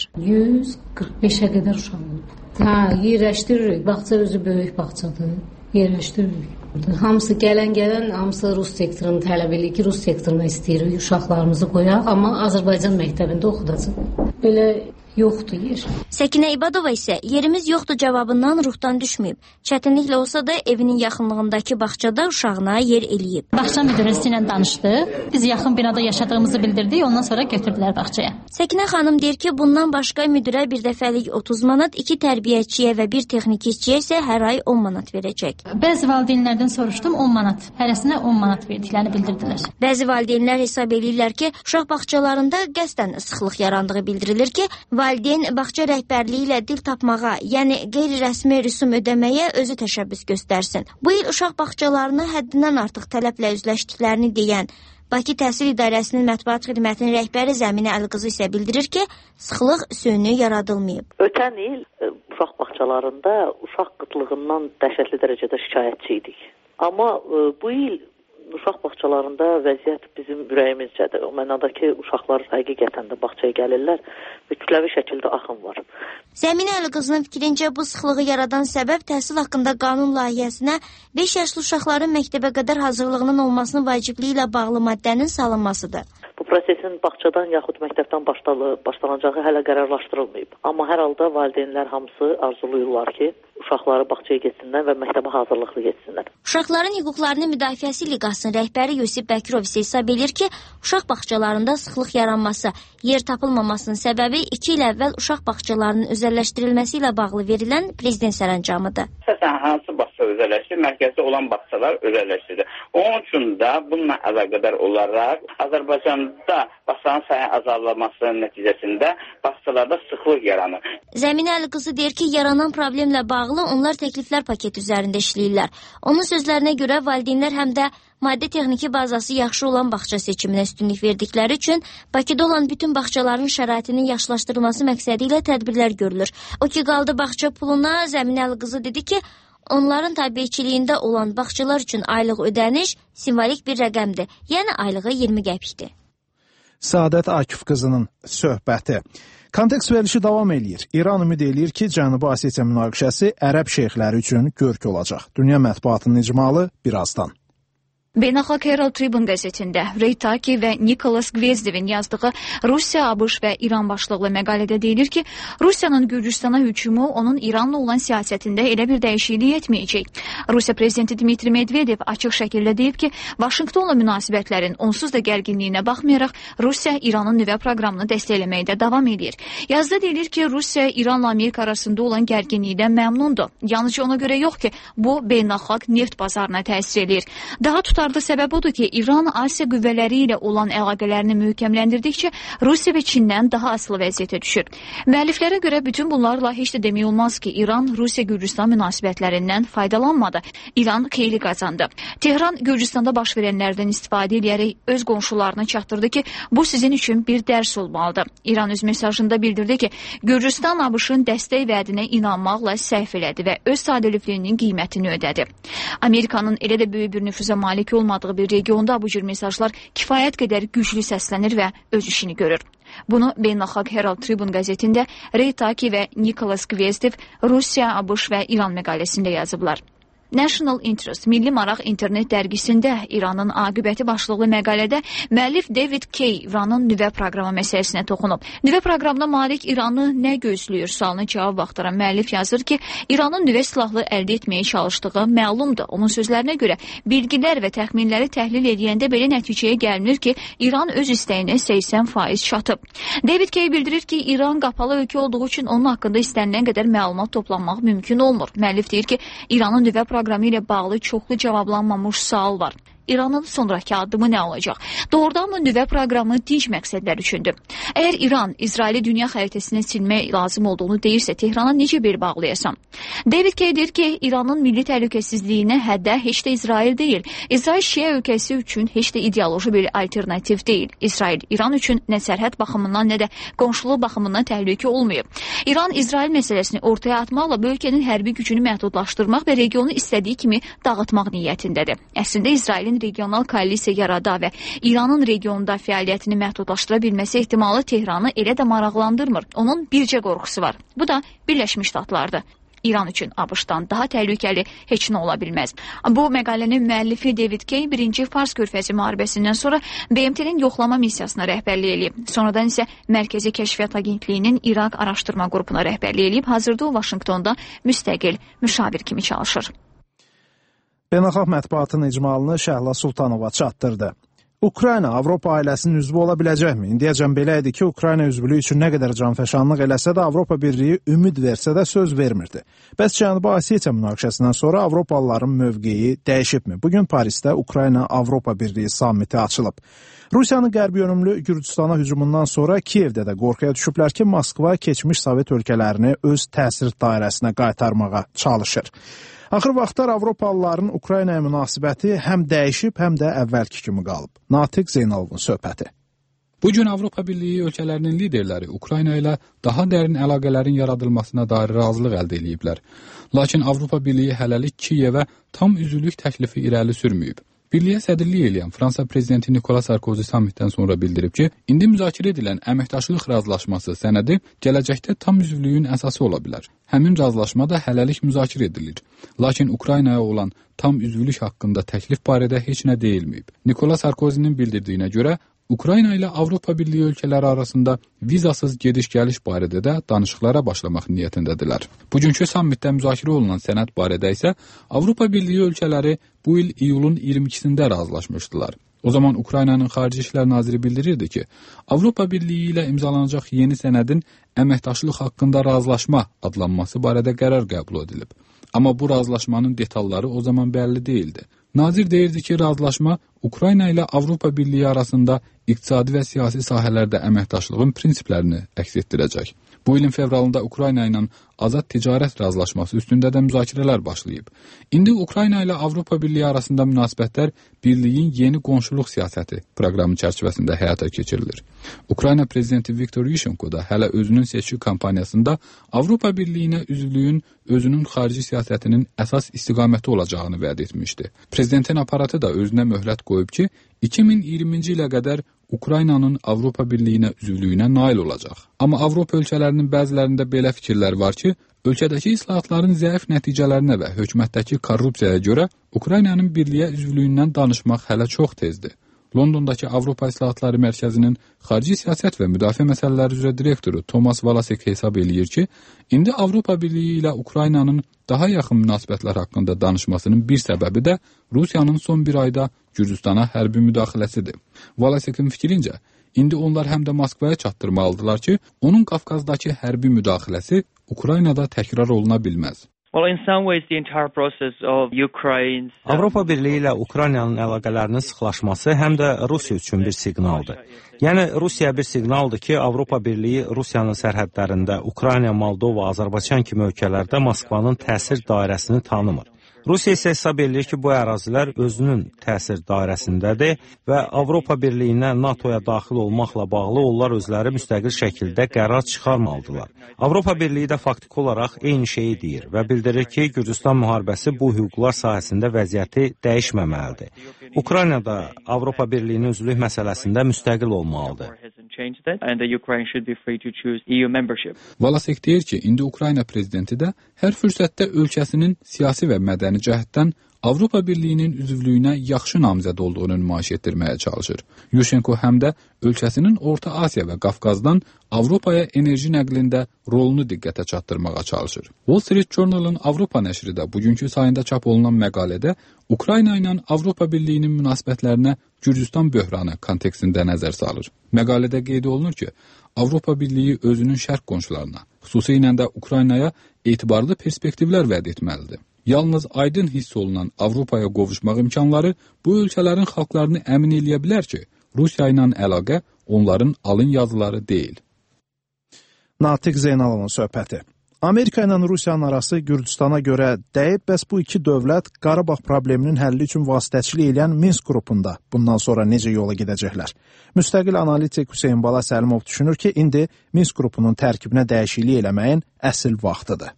145-ə qədər uşaq olub. Yerləşdiririk. Bağça özü böyük bağçadır. Yerləşdiririk. Hamısı gələn hamısı Rus sektorunu tələb edir ki, Rus sektoruna istəyirik uşaqlarımızı qoyaq, amma Azərbaycan məktəbində oxudacaq. Belə yoxdur yer. Səkinə İbadova isə yerimiz yoxdur cavabından ruhdan düşməyib. Çətinliklə olsa da evinin yaxınlığındakı bağçada uşağına yer eləyib. Bağça müdürüsü ilə danışdıq. Biz yaxın binada yaşadığımızı bildirdik, ondan sonra götürdülər bağçaya. Səkinə xanım deyir ki, bundan başqa müdirə bir dəfəlik 30 manat, 2 tərbiyəçiyə və bir texniki işçiyə isə hər ay 10 manat verəcək. Bəzi valideynlərdən soruşdum, 10 manat. Hərəsinə 10 manat verdiklərini bildirdilər. Bəzi valideynlər hesab edirlər ki, uşaq bağçalarında qəsdən sıxlıq yarandığı bildirilir ki, valideyn bağça rəhbərliyi ilə dil tapmağa, yəni qeyri-rəsmi rüsum ödəməyə özü təşəbbüs göstərsin. Bu il uşaq bağçalarını həddindən artıq tələblə üzləşdiklərini deyən Bakı Təhsil İdarəsinin mətbuat xidmətinin rəhbəri Zəminə Əliqızı isə bildirir ki, sıxlıq süni yaradılmayıb. Ötən il uşaq bağçalarında uşaq qıtlığından dəhşətli dərəcədə şikayətçi idik. Amma bu il uşaq bağçalarında vəziyyət bizim ürəyimizcədir. O mənadakı uşaqlar həqiqətən də bağçaya gəlirlər və kütləvi şəkildə axın var. Zəminə Əliqızının fikrincə bu sıxlığı yaradan səbəb təhsil haqqında qanun layihəsinə 5 yaşlı uşaqların məktəbə qədər hazırlığının olmasının vacibliyi ilə bağlı maddənin salınmasıdır. Bu prosesin bağçadan yaxud məktəbdən başlanacağı hələ qərarlaşdırılmayıb. Amma hər halda valideynlər hamısı arzuluyurlar ki, uşaqları bağçaya getsinlər və məktəbə hazırlıqlı getsinlər. Uşaqların hüquqlarını müdafiəsi liqasının rəhbəri Yusif Bəkirov isə hesab edir ki, uşaq bağçalarında sıxlıq yaranması, yer tapılmamasının səbəbi 2 il əvvəl uşaq bağçalarının özəlləşdirilməsi ilə bağlı verilən prezident sərəncamıdır. Əsasən hansı bağça özəlləşdir? Mərkəzdə olan bağçalar özəlləşdir. Onun üçün də bununla əlaqədar olaraq Azərbaycanda bağçaların sayı azalmasının nəticəsində bağçalarda sıxlıq yaranır. Zəminə Əliqızı deyir ki, yaranan problemlə bağlı onlar təkliflər paketi üzərində işləyirlər. Onun sözlərinə görə valideynlər həm də maddi texniki bazası yaxşı olan bağça seçiminə üstünlük verdikləri üçün Bakıda olan bütün bağçaların şəraitinin yaxşılaşdırılması məqsədi ilə tədbirlər görülür. O ki, qaldı bağça puluna, Zəminə Əliqızı dedi ki, onların təbiəçiliyində olan bağçalar üçün aylıq ödəniş simvolik bir rəqəmdir, yəni aylığı 20 qəpikdir. Səadət Akif qızının söhbəti. Kontekst verilişi davam eləyir. İran ümid eləyir ki, Cənubi Osetiya münaqişəsi ərəb şeyxləri üçün görk olacaq. Dünya mətbuatının icmalı birazdan. Beynəlxalq Herald Tribune qəzetində Ray Taki və Nikolas Gvezdevin yazdığı Rusiya, ABŞ və İran başlıqlı məqalədə deyilir ki, Rusiyanın Gürcüstana hücumu onun İranla olan siyasətində elə bir dəyişiklik etməyəcək. Rusiya prezidenti Dmitri Medvedev açıq şəkildə deyib ki, Vaşinqtonla münasibətlərin onsuz da gərginliyinə baxmayaraq Rusiya İranın nüvə proqramını dəstəkləməkdə davam edir. Yazıda deyilir ki, Rusiya İranla Amerika arasında olan gərginlikdən məmnundur. Yalnızca ona görə yox ki, bu beynəlxalq neft bazarına təsir edir. Daha tutarlı səbəb odur ki, İran Asiya qüvvələri ilə olan əlaqələrini möhkəmləndirdikcə Rusiya və Çindən daha asılı vəziyyətə düşür. Müəlliflərə görə bütün bunlarla heç də demək olmaz ki, İran Rusiya-Gürcüstan münasibətlərindən faydalanmadı. İran xeyli qazandı. Tehran Gürcüstanda baş verənlərdən istifadə edərək öz qonşularına çatdırdı ki, bu sizin üçün bir dərs olmalıdır. İran öz mesajında bildirdi ki, Gürcüstan ABŞ-ın dəstək vədinə inanmaqla səhv elədi və öz sadəlövlüyünün qiymətini ödədi. Amerikanın elə də böyük bir nüfuza malik olmadığı bir regionda bu cür mesajlar kifayət qədər güclü səslənir və öz işini görür. Bunu Beynəlxalq Herald Tribune qəzetində Ray Taki və Nikolas Gvezdev Rusiya, ABŞ və İran məqaləsində yazıblar. National Interest, Milli Maraq internet dərgisində İranın aqibəti başlıqlı məqalədə müəllif David Kay İranın nüvə proqramı məsələsinə toxunub. Nüvə proqramına malik İranı nə gözləyir sualına cavab axtaran müəllif yazır ki, İranın nüvə silahlı əldə etməyə çalışdığı məlumdur. Onun sözlərinə görə bilgilər və təxminləri təhlil edəndə belə nəticəyə gəlinir ki, İran öz istəyinə 80% çatıb. David Kay bildirir ki, İran qapalı ölkə olduğu üçün onun haqqında istənilən qədər məlumat toplanmaq mümkün olmur. Müəllif deyir ki, İranın nüvə proqramı ilə bağlı çoxlu cavablanmamış sual var. İranın sonraki addımı nə olacaq? Doğrudanmı nüvə proqramı dinc məqsədlər üçündür? Əgər İran İsraili dünya xəritəsindən silmək lazım olduğunu deyirsə, Tehrana necə bel bağlayasam? David Kay deyir ki, İranın milli təhlükəsizliyinə həddə heç də İsrail deyil. İsrail Şiə ölkəsi üçün heç də ideoloji bir alternativ deyil. İsrail İran üçün nə sərhəd baxımından, nə də qonşuluq baxımından təhlükə olmayıb. İran İsrail məsələsini ortaya atmaqla bu ölkənin hərbi gücünü məhdudlaşdırmaq və regionu istədiyi kimi dağıtmaq niyyətindədir. Əslində İsrailin regional koalisiya yarada və İranın regionda fəaliyyətini məhdudlaşdıra bilməsi ehtimalı Tehranı elə də maraqlandırmır. Onun bircə qorxusu var. Bu da Birləşmiş Ştatlardır. İran üçün ABŞ-dan daha təhlükəli heç nə ola bilməz. Bu məqalənin müəllifi David Kay 1-ci Fars körfəzi müharibəsindən sonra BMT-nin yoxlama missiyasına rəhbərlik edib. Sonradan isə Mərkəzi Kəşfiyyat Agentliyinin İraq araşdırma qrupuna rəhbərlik edib. Hazırda o Vaşinqtonda müstəqil müşavir kimi çalışır. Beynəlxalq mətbuatın icmalını Şəhla Sultanova çatdırdı. Ukrayna Avropa ailəsinin üzvü ola biləcəkmi? İndiyəcən belə idi ki, Ukrayna üzvlüyü üçün nə qədər canfəşanlıq eləsə də Avropa Birliyi ümid versə də söz vermirdi. Bəs Cənubi Osetiya münaqişəsindən sonra Avropalıların mövqeyi dəyişibmi? Bugün Parisdə Ukrayna-Avropa Birliyi sammiti açılıb. Rusiyanın qərb yönümlü Gürcüstana hücumundan sonra Kiyevdə də qorxuya düşüblər ki, Moskva keçmiş Sovet ölkələrini öz təsir dairəsinə qaytarmağa çalışır. Axır vaxtlar Avropalıların Ukraynaya münasibəti həm dəyişib, həm də əvvəlki kimi qalıb. Natiq Zeynalovun söhbəti. Bu gün Avropa Birliyi ölkələrinin liderləri Ukrayna ilə daha dərin əlaqələrin yaradılmasına dair razılıq əldə ediblər. Lakin Avropa Birliyi hələlik Kiyevə tam üzvlük təklifi irəli sürməyib. Birliyə sədrlik edən Fransa prezidenti Nicolas Sarkozy sammitdən sonra bildirib ki, indi müzakirə edilən əməkdaşlıq razılaşması sənədi gələcəkdə tam üzvlüyün əsası ola bilər. Həmin razılaşma da hələlik müzakirə edilir. Lakin Ukraynaya olan tam üzvlük haqqında təklif barədə heç nə deyilməyib. Nicolas Sarkozy'nin bildirdiyinə görə, Ukrayna ilə Avropa Birliyi ölkələri arasında vizasız gediş-gəliş barədə də danışıqlara başlamaq niyyətindədirlər. Bugünkü sammitdə müzakirə olunan sənəd barədə isə Avropa Birliyi ölkələri bu il iyulun 22-sində razılaşmışdılar. O zaman Ukraynanın Xarici İşlər Naziri bildirirdi ki, Avropa Birliyi ilə imzalanacaq yeni sənədin əməkdaşlıq haqqında razılaşma adlanması barədə qərar qəbul edilib. Amma bu razılaşmanın detalları o zaman bəlli değildi. Nazir deyirdi ki, razılaşma Ukrayna ilə Avropa Birliyi arasında iqtisadi və siyasi sahələrdə əməkdaşlığın prinsiplərini əks etdirəcək. Bu ilin fevralında Ukrayna ilə azad ticarət razılaşması üstündə də müzakirələr başlayıb. İndi Ukrayna ilə Avropa Birliyi arasında münasibətlər Birliyin yeni qonşuluq siyasəti proqramı çərçivəsində həyata keçirilir. Ukrayna prezidenti Viktor Yushchenko da hələ özünün seçki kampaniyasında Avropa Birliyinə üzvlüyün özünün xarici siyasətinin əsas istiqaməti olacağını vəd etmişdi. Prezidentin aparatı da özünə möhlət qoyub ki, 2020-ci ilə qədər Ukraynanın Avropa Birliyinə üzvlüyünə nail olacaq. Amma Avropa ölkələrinin bəzilərində belə fikirlər var ki, ölkədəki islahatların zəif nəticələrinə və hökumətdəki korrupsiyaya görə Ukraynanın birliyə üzvlüyündən danışmaq hələ çox tezdir. Londondakı Avropa İslahatları Mərkəzinin xarici siyasət və müdafiə məsələləri üzrə direktoru Thomas Valasek hesab eləyir ki, indi Avropa Birliyi ilə Ukraynanın daha yaxın münasibətlər haqqında danışmasının bir səbəbi də Rusiyanın son bir ayda Gürcüstana hərbi müdaxiləsidir. Valasekin fikrincə, indi onlar həm də Moskvaya çatdırmalıdırlar ki, onun Qafqazdakı hərbi müdaxiləsi Ukraynada təkrar oluna bilməz. Avropa Birliyi ilə Ukraynanın əlaqələrinin sıxlaşması həm də Rusiya üçün bir siqnaldır. Yəni, Rusiya bir siqnaldır ki, Avropa Birliyi Rusiyanın sərhədlərində Ukrayna, Moldova, Azərbaycan kimi ölkələrdə Moskvanın təsir dairəsini tanımır. Rusiya isə hesab edir ki, bu ərazilər özünün təsir dairəsindədir və Avropa Birliyinə, NATO-ya daxil olmaqla bağlı onlar özləri müstəqil şəkildə qərar çıxarmalıdırlar. Avropa Birliyi də faktiki olaraq eyni şeyi deyir və bildirir ki, Gürcüstan müharibəsi bu hüquqlar sahəsində vəziyyəti dəyişməməlidir. Ukrayna da Avropa Birliyinin üzvlük məsələsində müstəqil olmalıdır. Valasek deyir ki, indi Ukrayna prezidenti də hər fürsətdə ölkəsinin siyasi və mədəni cəhətdən Avropa Birliyinin üzvlüyünə yaxşı namizəd olduğunu nümayiş etdirməyə çalışır. Yushchenko həm də ölkəsinin Orta Asiya və Qafqazdan Avropaya enerji nəqlində rolunu diqqətə çatdırmağa çalışır. Wall Street Journal'ın Avropa nəşri də bugünkü sayında çap olunan məqalədə Ukrayna ilə Avropa Birliyinin münasibətlərinə Gürcüstan böhranı kontekstində nəzər salır. Məqalədə qeyd olunur ki, Avropa Birliyi özünün şərq qonşularına, xüsusilə də Ukraynaya etibarlı perspektivlər vəd etməlidir. Yalnız aydın hiss olunan Avropaya qovuşmaq imkanları bu ölkələrin xalqlarını əmin eləyə bilər ki, Rusiya ilə əlaqə onların alın yazıları deyil. Natiq Zeynalovun söhbəti. Amerika ilə Rusiyanın arası Gürcüstana görə dəyib, bəs bu iki dövlət Qarabağ probleminin həlli üçün vasitəçilik edən Minsk qrupunda bundan sonra necə yola gedəcəklər? Müstəqil analitik Hüseyn Bala Səlimov düşünür ki, indi Minsk qrupunun tərkibinə dəyişiklik eləməyin əsl vaxtıdır.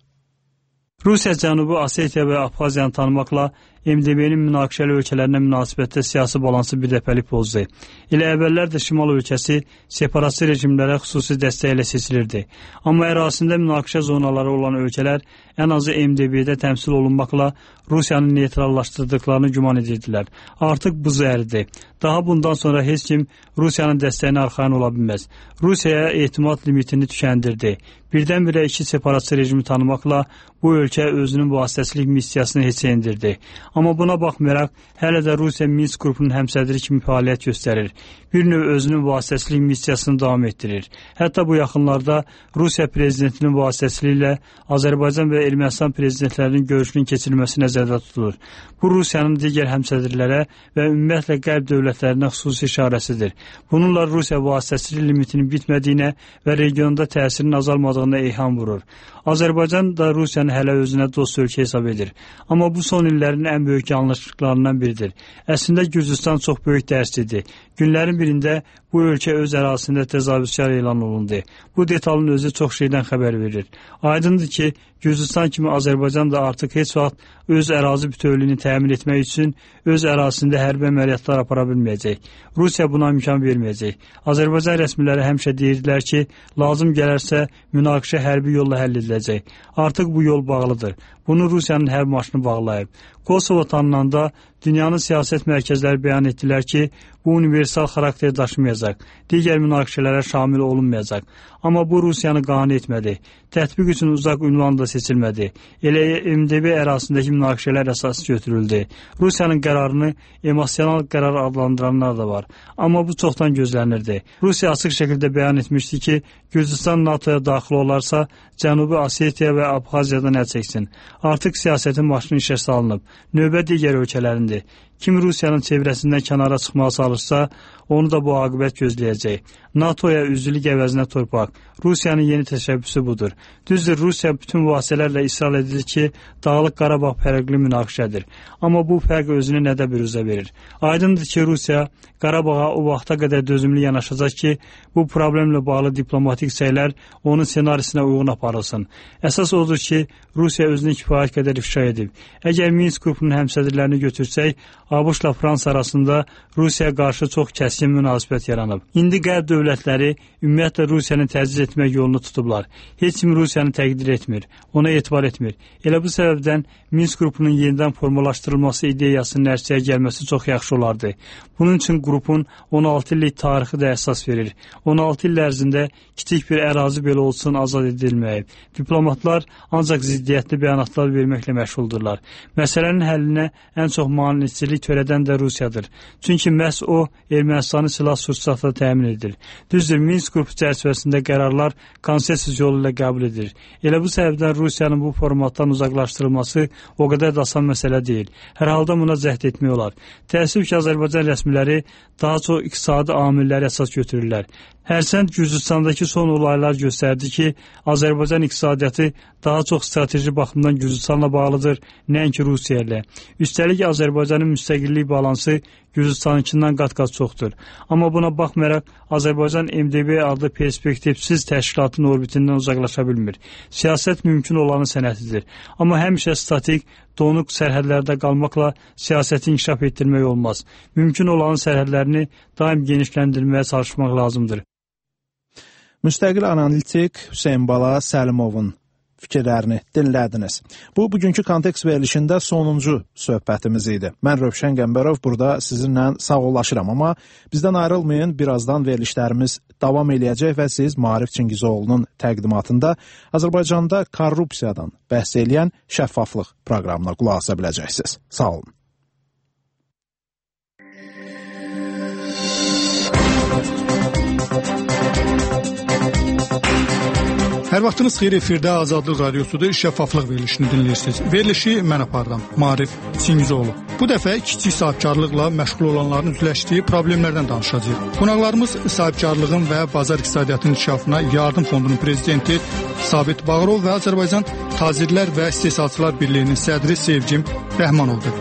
Rusiya Cənubi Osetiya və Abxaziyanı tanımaqla MDB-nin münaqişəli ölkələrinə münasibətdə siyasi balansı birdəfəlik pozdu. Elə əvvəllər də Şimal ölkəsi separatist rejimlərə xüsusi dəstək ilə seçilirdi. Amma ərazisində münaqişə zonaları olan ölkələr ən azı MDB-də təmsil olunmaqla Rusiyanı neytrallaşdırdıqlarını güman edirdilər. Artıq buzu əridir. Daha bundan sonra heç kim Rusiyanın dəstəyinə arxayın ola bilməz. Rusiyaya etimad limitini tükəndirdi. Birdən-birə iki separatist rejimi tanımaqla bu ölkə özünün vasitəçilik missiyasını heçə endirdi. Amma buna baxmayaraq, hələ də Rusiya Minsk qrupunun həmsədri kimi fəaliyyət göstərir. Bir növ özünün vasitəçilik missiyasını davam etdirir. Hətta bu yaxınlarda Rusiya prezidentinin vasitəçiliyi ilə Azərbaycan və Ermənistan prezidentlərinin görüşünün keçirilməsi nəzərdə tutulur. Bu Rusiyanın digər həmsədrlərə və ümumiyyətlə qərb dövlətlərinə xüsusi işarəsidir. Bununla Rusiya vasitəçilik limitinin bitmədiyinə və regionda təsirin azalmadığına eyham vurur. Azərbaycan da Rusiyanı hələ özünə dost ölkə hesab edir. Amma bu son illərin ən böyük yanlışlıqlarından biridir. Əslində Gürcüstan çox böyük dərs idi. Günlərin birində bu ölkə öz ərazisində təcavüzkar elan olundu. Bu detalın özü çox şeydən xəbər verir. Aydındır ki, Gürcüstan kimi Azərbaycan da artıq heç vaxt öz ərazi bütövlüyünü təmin etmək üçün öz ərazisində hərbi əməliyyatlar apara bilməyəcək. Rusiya buna imkan verməyəcək. Azərbaycan rəsmiləri həmişə deyirdilər ki, lazım gələrsə münaqişə hərbi yolla həll ediləcək. Artıq bu yol bağlıdır. Bunu Rusiyanın hərb maşını bağlayıb. Kosovo tanınanda dünyanın siyasət mərkəzləri bəyan etdilər ki, bu universal xarakter daşımayacaq, digər münaqişələrə şamil olunmayacaq. Amma bu Rusiyanı qane etmədi. Tətbiq üçün uzaq ünvan da seçilmədi. Elə MDB ərazisindəki münaqişələr əsas götürüldü. Rusiyanın qərarını emosional qərar adlandıranlar da var. Amma bu çoxdan gözlənirdi. Rusiya açıq şəkildə bəyan etmişdi ki, Gürcüstan NATO-ya daxil olarsa, Cənubi Osetiya və Abxaziyadan əl çəksin. Artıq siyasətin maşını işə salınıb. Növbə digər ölkələrindir. Kim Rusiyanın çevrəsindən kənara çıxmağa çalışsa, onu da bu aqibət gözləyəcək. NATO-ya üzvlük əvəzinə torpaq. Rusiyanın yeni təşəbbüsü budur. Düzdür, Rusiya bütün vasitələrlə israr edir ki, Dağlıq Qarabağ fərqli münaqişədir. Amma bu fərq özünü nədə büruzə verir. Aydındır ki, Rusiya Qarabağa o vaxta qədər dözümlü yanaşacaq ki, bu problemlə bağlı diplomatik səylər onun senarisinə uyğun aparılsın. Əsas odur ki, Rusiya özünü kifayət qədər ifşa edib. Əgər Minsk qrupunun həmsədrlərini götürsək, ABŞ-la Fransa arasında Rusiyaya qarşı çox kəskin münasibət yaranıb. İndi qərb dövlətləri ümumiyyətlə Rusiyanı təciz etmək yolunu tutublar. Heç kim Rusiyanı təqdir etmir, ona etibar etmir. Elə bu səbəbdən Minsk qrupunun yenidən formalaşdırılması ideyasının ərsəyə gəlməsi çox yaxşı olardı. Bunun üçün qrupun 16 illik tarixi də əsas verir. 16 il ərzində kiçik bir ərazi belə olsun azad edilməyib. Diplomatlar ancaq ziddiyyətli bəyanatlar verməklə məşğuldurlar. Məsələnin həllinə ən çox maneçilik törədən də Rusiyadır. Çünki məhz o, Ermənistanı silah-sursatla təmin edir. Düzdür, Minsk qrupu çərçivəsində qərarlar konsensus yolu ilə qəbul edilir. Elə bu səbəbdən Rusiyanın bu formatdan uzaqlaşdırılması o qədər də asan məsələ deyil. Hər halda buna cəhd etmək olar. Təəssüf ki, Azərbaycan rəsmiləri daha çox iqtisadi amilləri əsas götürürlər. Hərçənd Gürcüstandakı son olaylar göstərdi ki, Azərbaycan iqtisadiyyatı daha çox strateji baxımdan Gürcüstanla bağlıdır, nəinki Rusiya ilə. Üstəlik Azərbaycanın müstəqillik balansı Gürcüstanınkindən qat-qat çoxdur. Amma buna baxmayaraq Azərbaycan MDB adlı perspektivsiz təşkilatın orbitindən uzaqlaşa bilmir. Siyasət mümkün olanın sənətidir. Amma həmişə statik, donuq sərhədlərdə qalmaqla siyasəti inkişaf etdirmək olmaz. Mümkün olanın sərhədlərini daim genişləndirməyə çalışmaq lazımdır. Müstəqil analitik Hüseyn Bala Səlimovun fikirlərini dinlədiniz. Bu, bugünkü kontekst verilişində sonuncu söhbətimiz idi. Mən Rövşən Qəmbərov burada sizinlə sağollaşıram, amma bizdən ayrılmayın, birazdan verilişlərimiz davam eləyəcək və siz Maarif Çingizoğlu'nun təqdimatında Azərbaycanda korrupsiyadan bəhs eləyən şəffaflıq proqramına qulaq asa biləcəksiniz. Sağ olun. Hər vaxtınız xeyir, efirdə Azadlıq Radiosudur, şəffaflıq verilişini dinləyirsiniz. Verilişi mən apardım, Maarif Çingizoğlu. Bu dəfə kiçik sahibkarlıqla məşğul olanların üzləşdiyi problemlərdən danışacağıq. Qonaqlarımız sahibkarlığın və bazar iqtisadiyyatının inkişafına Yardım Fondunun prezidenti Sabit Bağırov və Azərbaycan Tacirlər və İstehsalçılar Birliyinin sədri Sevcim Rəhmanovdur.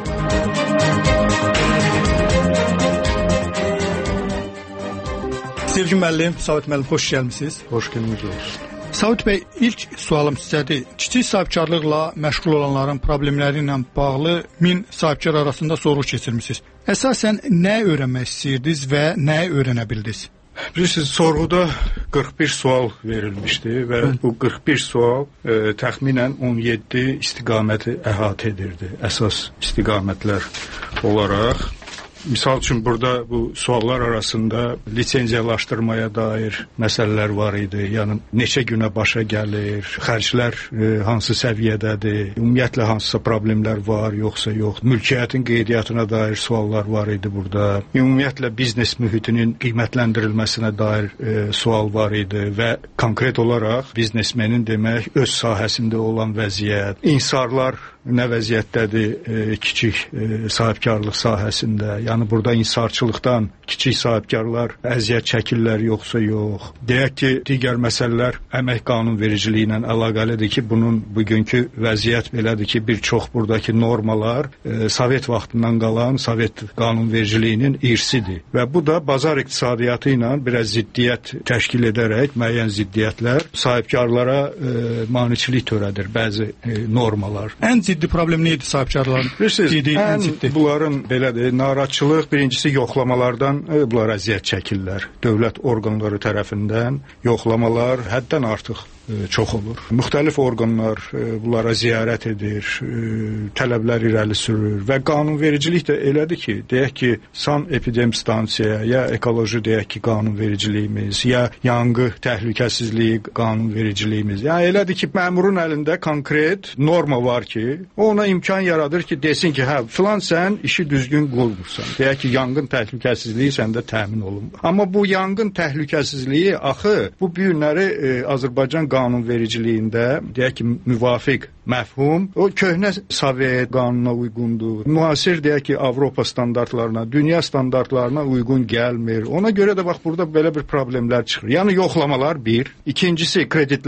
Sevgim müəllim, Sabit müəllim, xoş gəlmisiniz. Xoş gəlmisiniz olsun. Sabit bəy, ilk sualım sizədir. Kiçik sahibkarlıqla məşğul olanların problemləri ilə bağlı 1000 sahibkar arasında sorğu keçirmisiniz. Əsasən nə öyrənmək istəyirdiniz və nə öyrənə bildiniz? Bilirsiniz, sorğuda 41 sual verilmişdi və bu 41 sual təxminən 17 istiqaməti əhatə edirdi. Əsas istiqamətlər olaraq. Misal üçün, burada bu suallar arasında lisenziyalaşdırmaya dair məsələlər var idi. Yəni, neçə günə başa gəlir, xərclər hansı səviyyədədir, ümumiyyətlə hansısa problemlər var, yoxsa yox. Mülkiyyətin qeydiyyatına dair suallar var idi burada. Ümumiyyətlə, biznes mühitinin qiymətləndirilməsinə dair sual var idi və konkret olaraq biznesmenin demək öz sahəsində olan vəziyyət, insarlar nə vəziyyətdədir kiçik sahibkarlıq sahəsində. Yəni, burada insarçılıqdan kiçik sahibkarlar əziyyət çəkirlər, yoxsa yox. Deyək ki, digər məsələlər əmək qanunvericiliyi ilə əlaqəlidir ki, bunun bugünkü vəziyyət belədir ki, bir çox buradakı normalar Sovet vaxtından qalan Sovet qanunvericiliyinin irsidir. Və bu da bazar iqtisadiyyatı ilə biraz ziddiyyət təşkil edərək, müəyyən ziddiyyətlər sahibkarlara maneçilik törədir bəzi normalar. Ən ciddi problem neydi sahibkarların? Bilirsiniz, bunların belədir, narazıçılıq birincisi yoxlamalardan bunlar əziyyət çəkirlər. Dövlət orqanları tərəfindən yoxlamalar həddən artıq çox olur. Müxtəlif orqanlar bunlara ziyarət edir, tələblər irəli sürür və qanunvericilik də elədir ki, deyək ki, sanepidemstansiya, ya ekoloji deyək ki, qanunvericiliyimiz, ya yanğı təhlükəsizliyi qanunvericiliyimiz. Yəni elədir ki, məmurun əlində konkret norma var ki, ona imkan yaradır ki, desin ki, hə, filan sən işi düzgün qurmursan. Deyək ki, yanğın təhlükəsizliyi səndə təmin olunmur. Amma bu yanğın təhlükəsizliyi axı bu günləri Azərbaycan qanunvericiliyində deyək ki, müvafiq məfhum o köhnə Sovet qanununa uyğundur. Müasir deyək ki, Avropa standartlarına, dünya standartlarına uyğun gəlmir. Ona görə də bax burada belə bir problemlər çıxır. Yəni yoxlamalar bir, ikincisi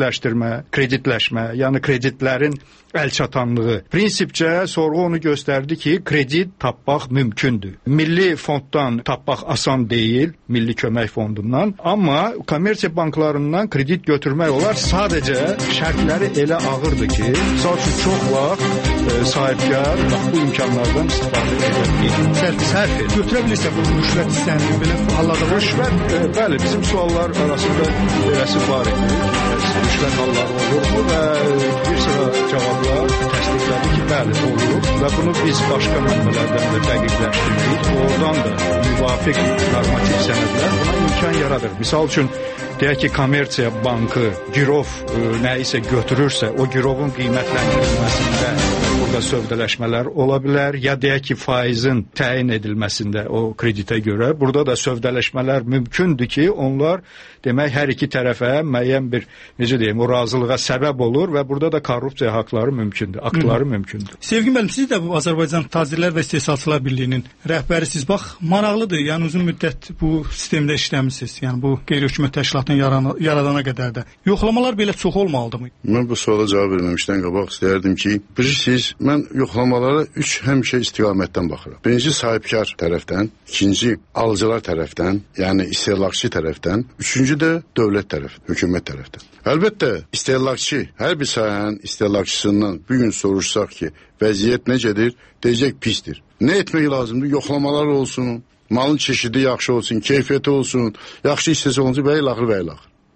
kreditləşmə, yəni kreditlərin əlçatanlığı. Prinsipcə sorğu onu göstərdi ki, kredit tapmaq mümkündür. Milli fonddan tapmaq asan deyil, Milli Kömək Fondundan, amma kommersiya banklarından kredit götürmək olar. Sadəcə şərtləri elə ağırdır ki, misal üçün çox vaxt sahibkar bu imkanlardan istifadə edir. Sərf götürə bilirsə bu rüşvət istənir, belə hallarda rüşvət, bəli, bizim suallar arasında beləsi var idi. Rüşvət halları olurdu və bir sıra cavablar təsdiqlədi ki, bəli, olur və bunu biz başqa mənbələrdən də dəqiqləşdirdik. Oradan da müvafiq normativ sənədlər buna imkan yaradır. Misal üçün, deyək ki, kommersiya bankı girov nə isə götürürsə, o girovun qiymətləndirilməsində burada sövdələşmələr ola bilər, ya deyək ki, faizin təyin edilməsində o kreditə görə. Burada da sövdələşmələr mümkündür ki, onlar demək hər iki tərəfə müəyyən bir, necə deyim, o razılığa səbəb olur və burada da korrupsiya haqları mümkündür, aktları mümkündür. Sevgim müəllim, siz də bu Azərbaycan Tacirlər və İstehsalçılar Birliyinin rəhbərisiz. Bax, maraqlıdır, yəni uzun müddət bu sistemdə işləmisiniz, yəni bu qeyri-hökumət təşkilatının yaradana qədər də. Yoxlamalar belə çox olmalıdırmı? Mən bu suala cavab verməmişdən qabaq istəyərdim ki, bilirsiniz, mən yoxlamalara 3 həmişə istiqamətdən baxıram. Birinci sahibkar tərəfdən, ikinci alıcılar tərəfdən, yəni istehlakçı tərəfdən, üçüncü də dövlət tərəfdən, hökumət tərəfdən. Əlbəttə, istehlakçı, hər bir sahənin istehlakçısından bir gün soruşsaq ki, vəziyyət necədir, deyəcək pisdir. Nə etmək lazımdır? Yoxlamalar olsun, malın çeşidi yaxşı olsun, keyfiyyəti olsun, yaxşı istəsə olsun, bəyilaxır.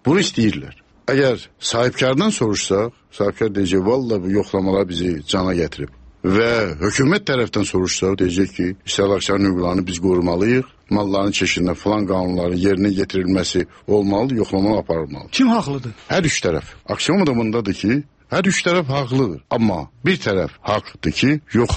Bunu istəyirlər. Əgər sahibkardan soruşsaq, sahibkar deyəcək, vallahi bu yoxlamalar bizi cana gətirib. Və hökumət tərəfdən soruşsaq, deyəcək ki, istehlakçıların hüquqlarını biz qorumalıyıq, malların çeşidində filan qanunların yerinə getirilməsi olmalıdır, yoxlamalar aparılmalıdır. Kim haqlıdır? Hər üç tərəf. Aksioma da bundadır ki, hər üç tərəf haqlıdır. Amma bir tərəf haqlıdır ki,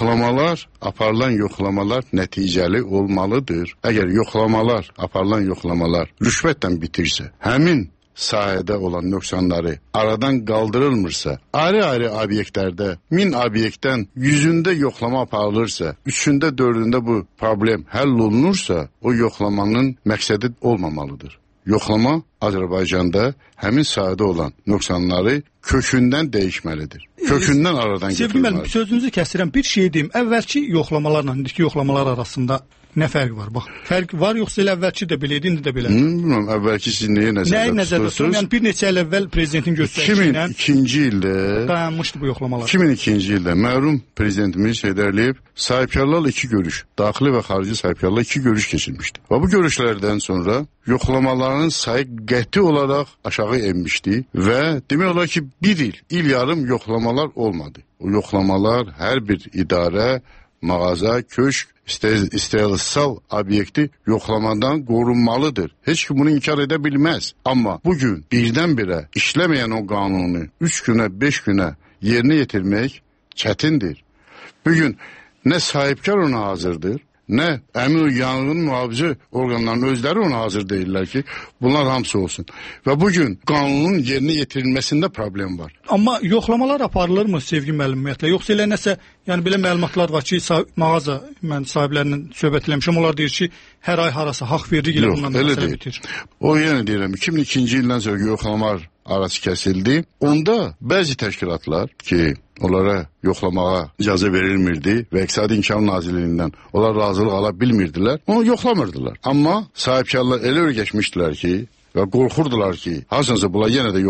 aparılan yoxlamalar nəticəli olmalıdır. Əgər aparılan yoxlamalar rüşvətlə bitirsə, həmin sahədə olan nöqsanları aradan qaldırılmırsa, ayrı-ayrı obyektlərdə 1000 obyektdən 100-ündə yoxlama aparılırsa, 3-ündə 4-ündə bu problem həll olunursa, o yoxlamanın məqsədi olmamalıdır. Yoxlama Azərbaycanda həmin sahədə olan nöqsanları kökündən dəyişməlidir. Kökündən aradan götürülməlidir. Sevgili müəllim, sözünüzü kəsirəm. Bir şey deyim. Əvvəlki yoxlamalarla indiki yoxlamalar arasında nə fərq var? Bax, fərq var yoxsa elə əvvəlki də belə idi, indi də belə? Bilmirəm, əvvəlki siz nəyə nəzərdə tutuyorsunuz? Yəni bir neçə il əvvəl prezidentin göstərişi ilə 2002-ci ildə dayanmışdı bu yoxlamalar. 2002-ci ildə mərhum prezidentimiz Heydər Əliyev sahibkarlarla 2 görüş, daxili və xarici sahibkarlarla 2 görüş keçirmişdi. Və bu görüşlərdən sonra yoxlamaların sayı qəti olaraq aşağı enmişdi və demək olar ki, bir il yarım yoxlamalar olmadı. O yoxlamalar hər bir idarə, mağaza, köşk, istehlsal obyekti yoxlamadan qorunmalıdır. Heç kim bunu inkar edə bilməz. Amma bugün birdən-birə işləməyən o qanunu 3 günə, 5 günə yerinə yetirmək çətindir. Bugün nə sahibkar ona hazırdır, nə əmin yanğın mühafizə orqanlarının özləri ona hazır deyirlər ki, bunlar hamısı olsun. Və bugün qanunun yerinə yetirilməsində problem var. Amma yoxlamalar aparılırmı sevgi müəllim? Yoxsa elə nəsə, yəni belə məlumatlar var ki, mağaza mən sahiblərinin söhbət eləmişəm, onlar deyir ki, hər ay harasa haqq veririk ilə bundan məsələ bitir. O yenə deyirəm, 2002-ci ildən sonra yoxlamalar arası kəsildi. Onda bəzi təşkilatlar ki, onlara yoxlamağa icazə verilmirdi və İqtisadi İnkişaf Nazirliyindən onlar razılıq ala bilmirdilər, onu yoxlamırdılar. Amma sahibkarlar elə öyrəşmişdilər ki və qorxurdular ki, hansınsa bunlar yenə də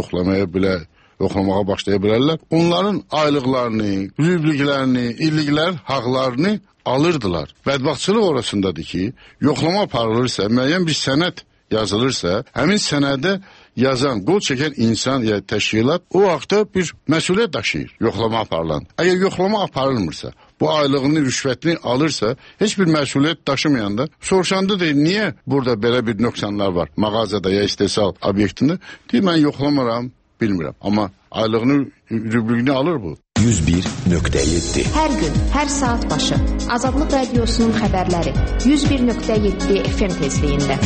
yoxlamağa başlaya bilərlər. Onların aylıqlarını, züvlüklərini, illiklər, haqlarını alırdılar. Bədbaxtçılıq orasındadır ki, yoxlama aparılırsa, müəyyən bir sənəd yazılırsa, həmin sənədə yazan, qol çəkən insan ya təşkilat o vaxtda bir məsuliyyət daşıyır, yoxlama aparılan. Əgər yoxlama aparılmırsa, bu aylığını, rüşvətini alırsa, heç bir məsuliyyət daşımayanda soruşanda deyir, niyə burada belə bir nöqsanlar var, mağazada ya istehsal obyektində? Deyir, mən yoxlamıram, bilmirəm. Amma aylığını, rüblüğünü alır bu. 101.7 Hər gün, hər saat başı Azadlıq Radiosunun xəbərləri 101.7 FM tezliyində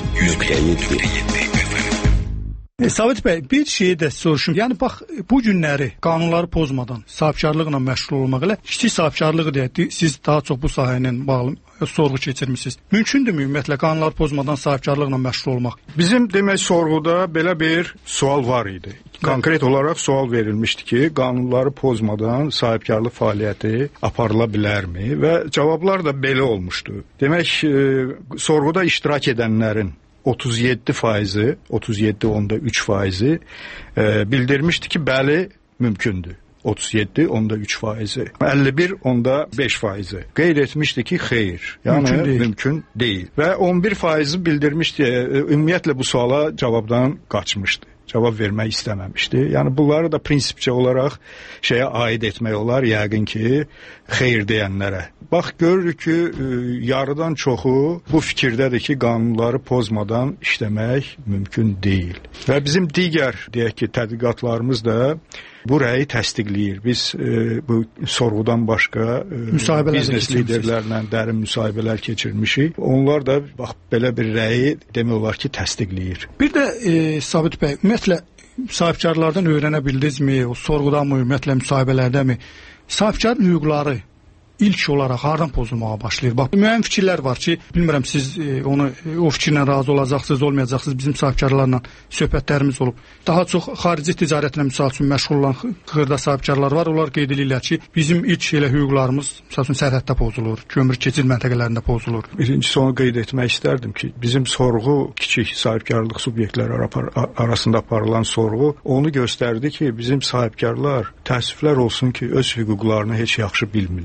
101.7 Sabit bəy, bir şeyi də soruşum. Yəni bax, bu günləri qanunları pozmadan sahibkarlıqla məşğul olmaq ilə kiçik sahibkarlığı deyək, siz daha çox bu sahənin bağlı sorğu keçirmisiniz. Mümkündürmü ümumiyyətlə qanunları pozmadan sahibkarlıqla məşğul olmaq? Bizim demək sorğuda belə bir sual var idi. Konkret olaraq sual verilmişdi ki, qanunları pozmadan sahibkarlıq fəaliyyəti aparıla bilərmi? Və cavablar da belə olmuşdu. Demək, sorğuda iştirak edənlərin 37%, 37.3% bildirmişdi ki, bəli, mümkündür. 37.3%. 51.5% qeyd etmişdi ki, xeyr, yəni mümkün deyil. Və 11% bildirmişdi, ümumiyyətlə bu suala cavabdan qaçmışdı. Cavab vermək istəməmişdi. Yəni bunları da prinsipcə olaraq şeyə aid etmək olar, yəqin ki, xeyr deyənlərə. Bax, görürük ki, yarıdan çoxu bu fikirdədir ki, qanunları pozmadan işləmək mümkün deyil. Və bizim digər, deyək ki, tədqiqatlarımız da bu rəyi təsdiqləyir. Biz bu sorğudan başqa biznes liderlərlə dərin müsahibələr keçirmişik. Onlar da bax belə bir rəyi demək olar ki, təsdiqləyir. Bir də Sabit bəy, ümumiyyətlə sahibkarlardan öyrənə bildinizmi, o sorğudanmı, ümumiyyətlə müsahibələrdəmi sahibkarın hüquqları ilk olaraq hardan pozulmağa başlayır? Bax, müəyyən fikirlər var ki, bilmirəm siz onu o fikirlə razı olacaqsınız, olmayacaqsınız. Bizim sahibkarlarla söhbətlərimiz olub. Daha çox xarici ticarətlə misal üçün məşğul olan xırda sahibkarlar var. Onlar qeyd edirlər ki, bizim ilk elə hüquqlarımız misal üçün sərhəddə pozulur, kömür keçid məntəqələrində pozulur. Birincisi onu qeyd etmək istərdim ki, bizim sorğu kiçik sahibkarlıq subyektləri arasında aparılan sorğu onu göstərdi ki, bizim sahibkarlar təəssüflər olsun ki, öz hüquqlarını heç yaxşı bilmirlər.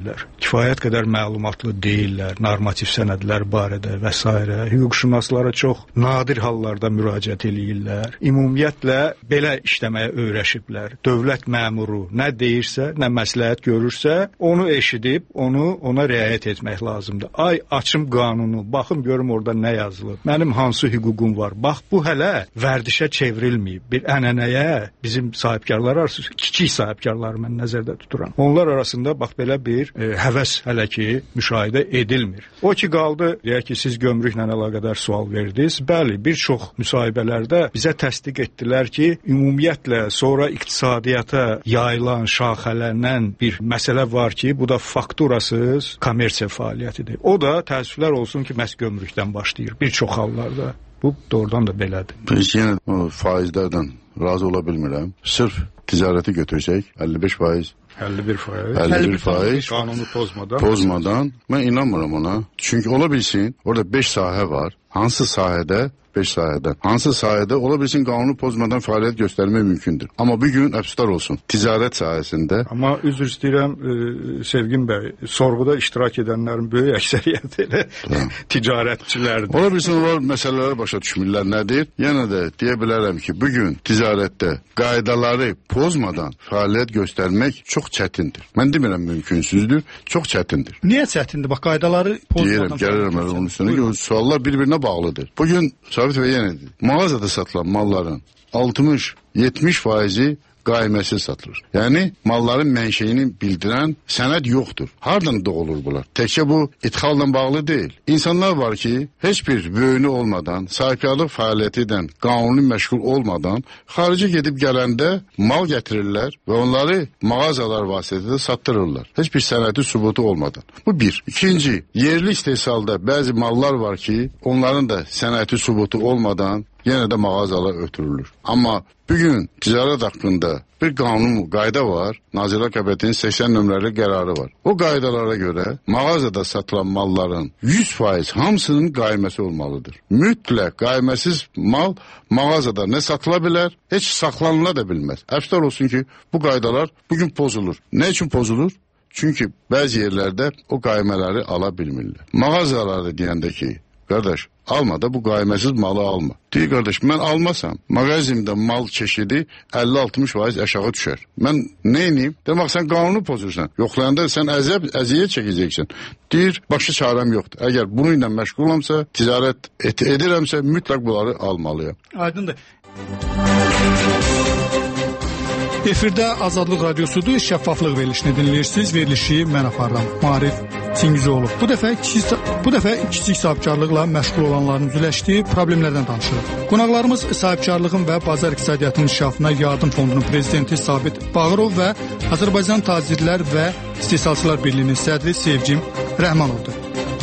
kifayət qədər məlumatlı deyillər, normativ sənədlər barədə və s. Hüquqşünaslara çox nadir hallarda müraciət eləyirlər. Ümumiyyətlə belə işləməyə öyrəşiblər. Dövlət məmuru nə deyirsə, nə məsləhət görürsə, onu eşidib, ona riayət etmək lazımdır. Ay açım qanunu, baxım görüm orada nə yazılıb. Mənim hansı hüququm var? Bax bu hələ vərdişə çevrilməyib. Bir ənənəyə bizim sahibkarlar arasında, kiçik sahibkarları mən nəzərdə tuturam. Onlar arasında bax belə bir həvəs hələ ki müşahidə edilmir. O ki qaldı, deyək ki siz gömrüklə əlaqədar sual verdiniz. Bəli, bir çox müsahibələrdə bizə təsdiq etdilər ki, ümumiyyətlə sonra iqtisadiyyata yayılan şaxələnən bir məsələ var ki, bu da fakturasız kommersiya fəaliyyətidir. O da təəssüflər olsun ki, məhz gömrükdən başlayır bir çox hallarda. Bu doğrudan da belədir. Biz yenə o faizlərdən razı ola bilmirəm. Sırf ticarəti götürsək 55%. 51% qanunu pozmadan mən inanmıram ona. Çünki ola bilsin orada 5 sahə var. Hansı sahədə 5 sahədən. Hansı sahədə ola bilsin qanunu pozmadan fəaliyyət göstərmək mümkündür. Amma bir gün əfsuslar olsun. Ticarət sahəsində. Amma üzr istəyirəm Sevgin bəy, sorğuda iştirak edənlərin böyük əksəriyyəti elə ticarətçilərdir. Ola bilsin onlar məsələləri başa düşmürlər nədir? Yenə də deyə bilərəm ki, bu gün ticarətdə qaydaları pozmadan fəaliyyət göstərmək çox çətindir. Mən demirəm mümkünsüzdür, çox çətindir. Niyə çətindir? Bax qaydaları pozmadan. Gəlirəm onun üstünə ki, suallar bir-birinə bağlıdır. Bu gün Sabit və yenə mağazada satılan malların 60-70% qayməsiz satılır. Yəni malların mənşəyini bildirən sənəd yoxdur. Hardan doğulur bunlar? Təkcə bu ithalla bağlı deyil. İnsanlar var ki, heç bir böyünü olmadan, sahibkarlıq fəaliyyəti ilə qanuni məşğul olmadan xarici gedib gələndə mal gətirirlər və onları mağazalar vasitəsilə satdırırlar. Heç bir sənədi sübutu olmadan. Bu bir. İkinci, yerli istehsalda bəzi mallar var ki, onların da sənədi sübutu olmadan yenə də mağazalar ötürülür. Amma bugün ticarət haqqında bir qanun, qayda var. Nazirlər Kabinetinin 80 nömrəli qərarı var. O qaydalara görə mağazada satılan malların 100% hamısının qayməsi olmalıdır. Mütləq qayməsiz mal mağazada nə satıla bilər, heç saxlanıla da bilməz. Əfsuslar olsun ki, bu qaydalar bugün pozulur. Nə üçün pozulur? Çünki bəzi yerlərdə o qaymələri ala bilmirlər. Mağazalarda deyəndə ki, qardaş, alma da bu qayməsiz malı alma. Deyir qardaş, mən almasam, mağazimdə mal çeşidi 50-60% aşağı düşər. Mən nə edeyim? Demək, sən qanunu pozursan. Yoxlayanda sən əziyyət çəkəcəksən. Deyir, başqa çarəm yoxdur. Əgər bunu ilə məşğulamsa, ticarət edirəmsə, mütləq bunları almalıyam. Aydındır. Efirdə Azadlıq Radiosudur, şəffaflıq verilişini dinləyirsiniz. Verilişi mən aparıram, Maarif Singizoğlu. Bu dəfə kiçik sahibkarlıqla məşğul olanların üzləşdiyi problemlərdən danışırıq. Qonaqlarımız sahibkarlığın və bazar iqtisadiyyatının inkişafına yardım fondunun prezidenti Sabit Bağırov və Azərbaycan Tacirlər və İstehsalçılar Birliyinin sədri Sevcim Rəhmanovdur.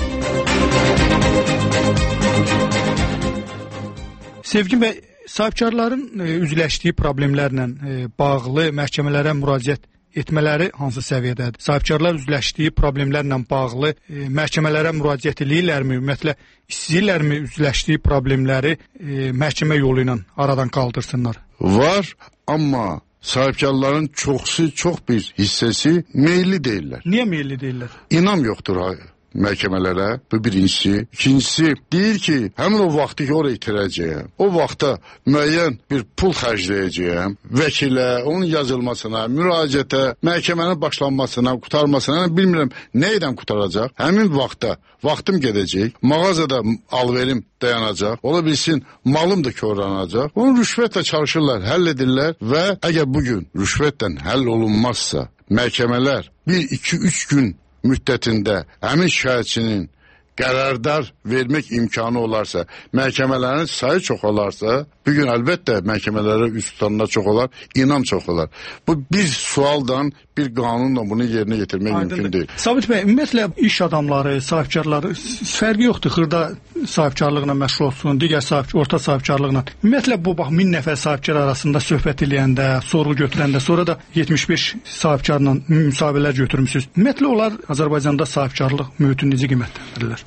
Sevgin bəy, sahibkarların üzləşdiyi problemlərlə bağlı məhkəmələrə müraciət etmələri hansı səviyyədədir? Sahibkarlar üzləşdiyi problemlərlə bağlı məhkəmələrə müraciət edirlərmi? Ümumiyyətlə istəyirlərmi üzləşdiyi problemləri məhkəmə yolu ilə aradan qaldırsınlar? Var, amma sahibkarların çox bir hissəsi meyilli deyirlər. Niyə meyilli deyirlər? İnam yoxdur məhkəmələrə, bu birincisi. İkincisi, deyir ki, həmin o vaxtı ki, oraya itirəcəyəm. O vaxta müəyyən bir pul xərcləyəcəyəm. Vəkilə, onun yazılmasına, müraciətə, məhkəmənin başlanmasına, qutarmasına, bilmirəm, nə edən qutaracaq. Həmin vaxtda vaxtım gedəcək, mağazada alverim dayanacaq, ola bilsin, malım da korlanacaq. Onu rüşvətlə çalışırlar, həll edirlər və əgər bugün rüşvətlə həll olunmazsa, məhkəmələr 1-2-3 gün müddətində həmin şikayətçinin qərardar vermək imkanı olarsa, məhkəmələrin sayı çox olarsa, bugün əlbəttə məhkəmələrə üst tutanlar çox olar, inam çox olar. Bu bir sualdan, bir qanunla bunu yerinə yetirmək mümkün deyil. Sabit bəy, ümumiyyətlə iş adamları, sahibkarları fərqi yoxdur. Xırda sahibkarlıqla məşğul olsun, digər orta sahibkarlıqla. Ümumiyyətlə bu bax 1000 nəfər sahibkar arasında söhbət eləyəndə, sorğu götürəndə, sonra da 75 sahibkarla müsahibələr götürmüsünüz. Ümumiyyətlə onlar Azərbaycanda sahibkarlıq mühitini necə qiymətləndirirlər?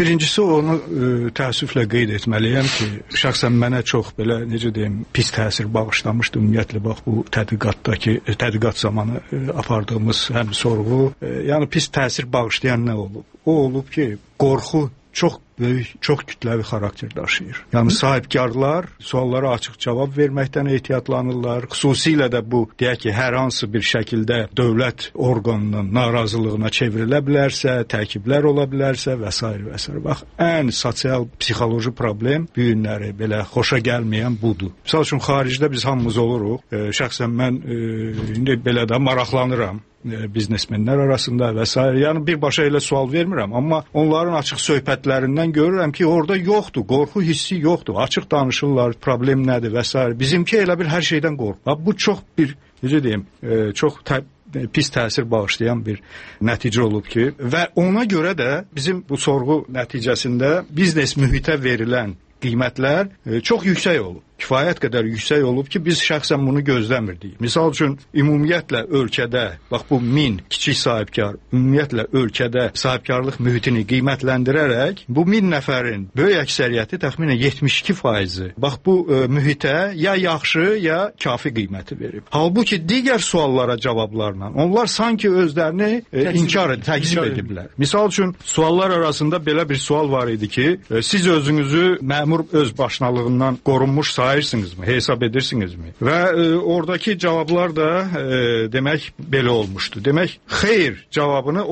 Birincisi onu təəssüflə qeyd etməliyəm ki, şəxsən mənə çox belə necə deyim, pis təsir bağışlamışdı ümumiyyətlə bax bu tədqiqat zamanı apardığımız həm sorğu, yəni pis təsir bağışlayan nə olub? O olub ki, qorxu çox böyük, çox kütləvi xarakter daşıyır. Yəni sahibkarlar suallara açıq cavab verməkdən ehtiyatlanırlar. Xüsusilə də bu deyək ki, hər hansı bir şəkildə dövlət orqanının narazılığına çevrilə bilərsə, təkiblər ola bilərsə və s. və s. Bax, ən sosial, psixoloji problem bu günləri belə xoşa gəlməyən budur. Məsəl üçün xaricdə biz hamımız oluruq. Şəxsən mən indi belə də maraqlanıram biznesmenlər arasında və s. Yəni birbaşa elə sual vermirəm, amma onların açıq söhbətlərindən görürəm ki, orada yoxdur, qorxu hissi yoxdur. Açıq danışırlar, problem nədir və s. Bizimki elə bir hər şeydən qorxu. Bu çox bir, necə deyim, çox pis təsir bağışlayan bir nəticə olub ki, və ona görə də bizim bu sorğu nəticəsində biznes mühitə verilən qiymətlər çox yüksək olub. Kifayət qədər yüksək olub ki, biz şəxsən bunu gözləmirdik. Misal üçün, ümumiyyətlə ölkədə, bax bu 1000 kiçik sahibkar, ümumiyyətlə ölkədə sahibkarlıq mühitini qiymətləndirərək, bu 1000 nəfərin böyük əksəriyyəti təxminən 72%-i bax bu mühitə ya yaxşı, ya kafi qiyməti verib. Halbuki digər suallara cavablarla onlar sanki özlərini təkzib ediblər. Misal üçün, suallar arasında belə bir sual var idi ki, siz özünüzü məmur öz başınalığından qorunmuş sayırsınızmı, hesab edirsinizmi? Və oradakı cavablar da demək belə olmuşdu. Demək, xeyr cavabını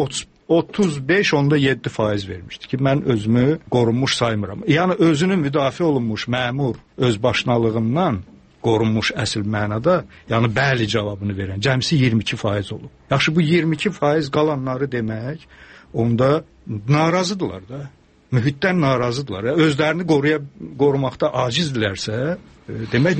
35.7% vermişdi ki, mən özümü qorunmuş saymıram. Yəni özünü müdafiə olunmuş məmur öz başınalığından qorunmuş əsl mənada, yəni bəli cavabını verən cəmsi 22% olub. Yaxşı, bu 22% qalanları demək, onda narazıdırlar da. Mühitdən narazıdırlar. Özlərini qorumaqda acizdirlərsə, demək,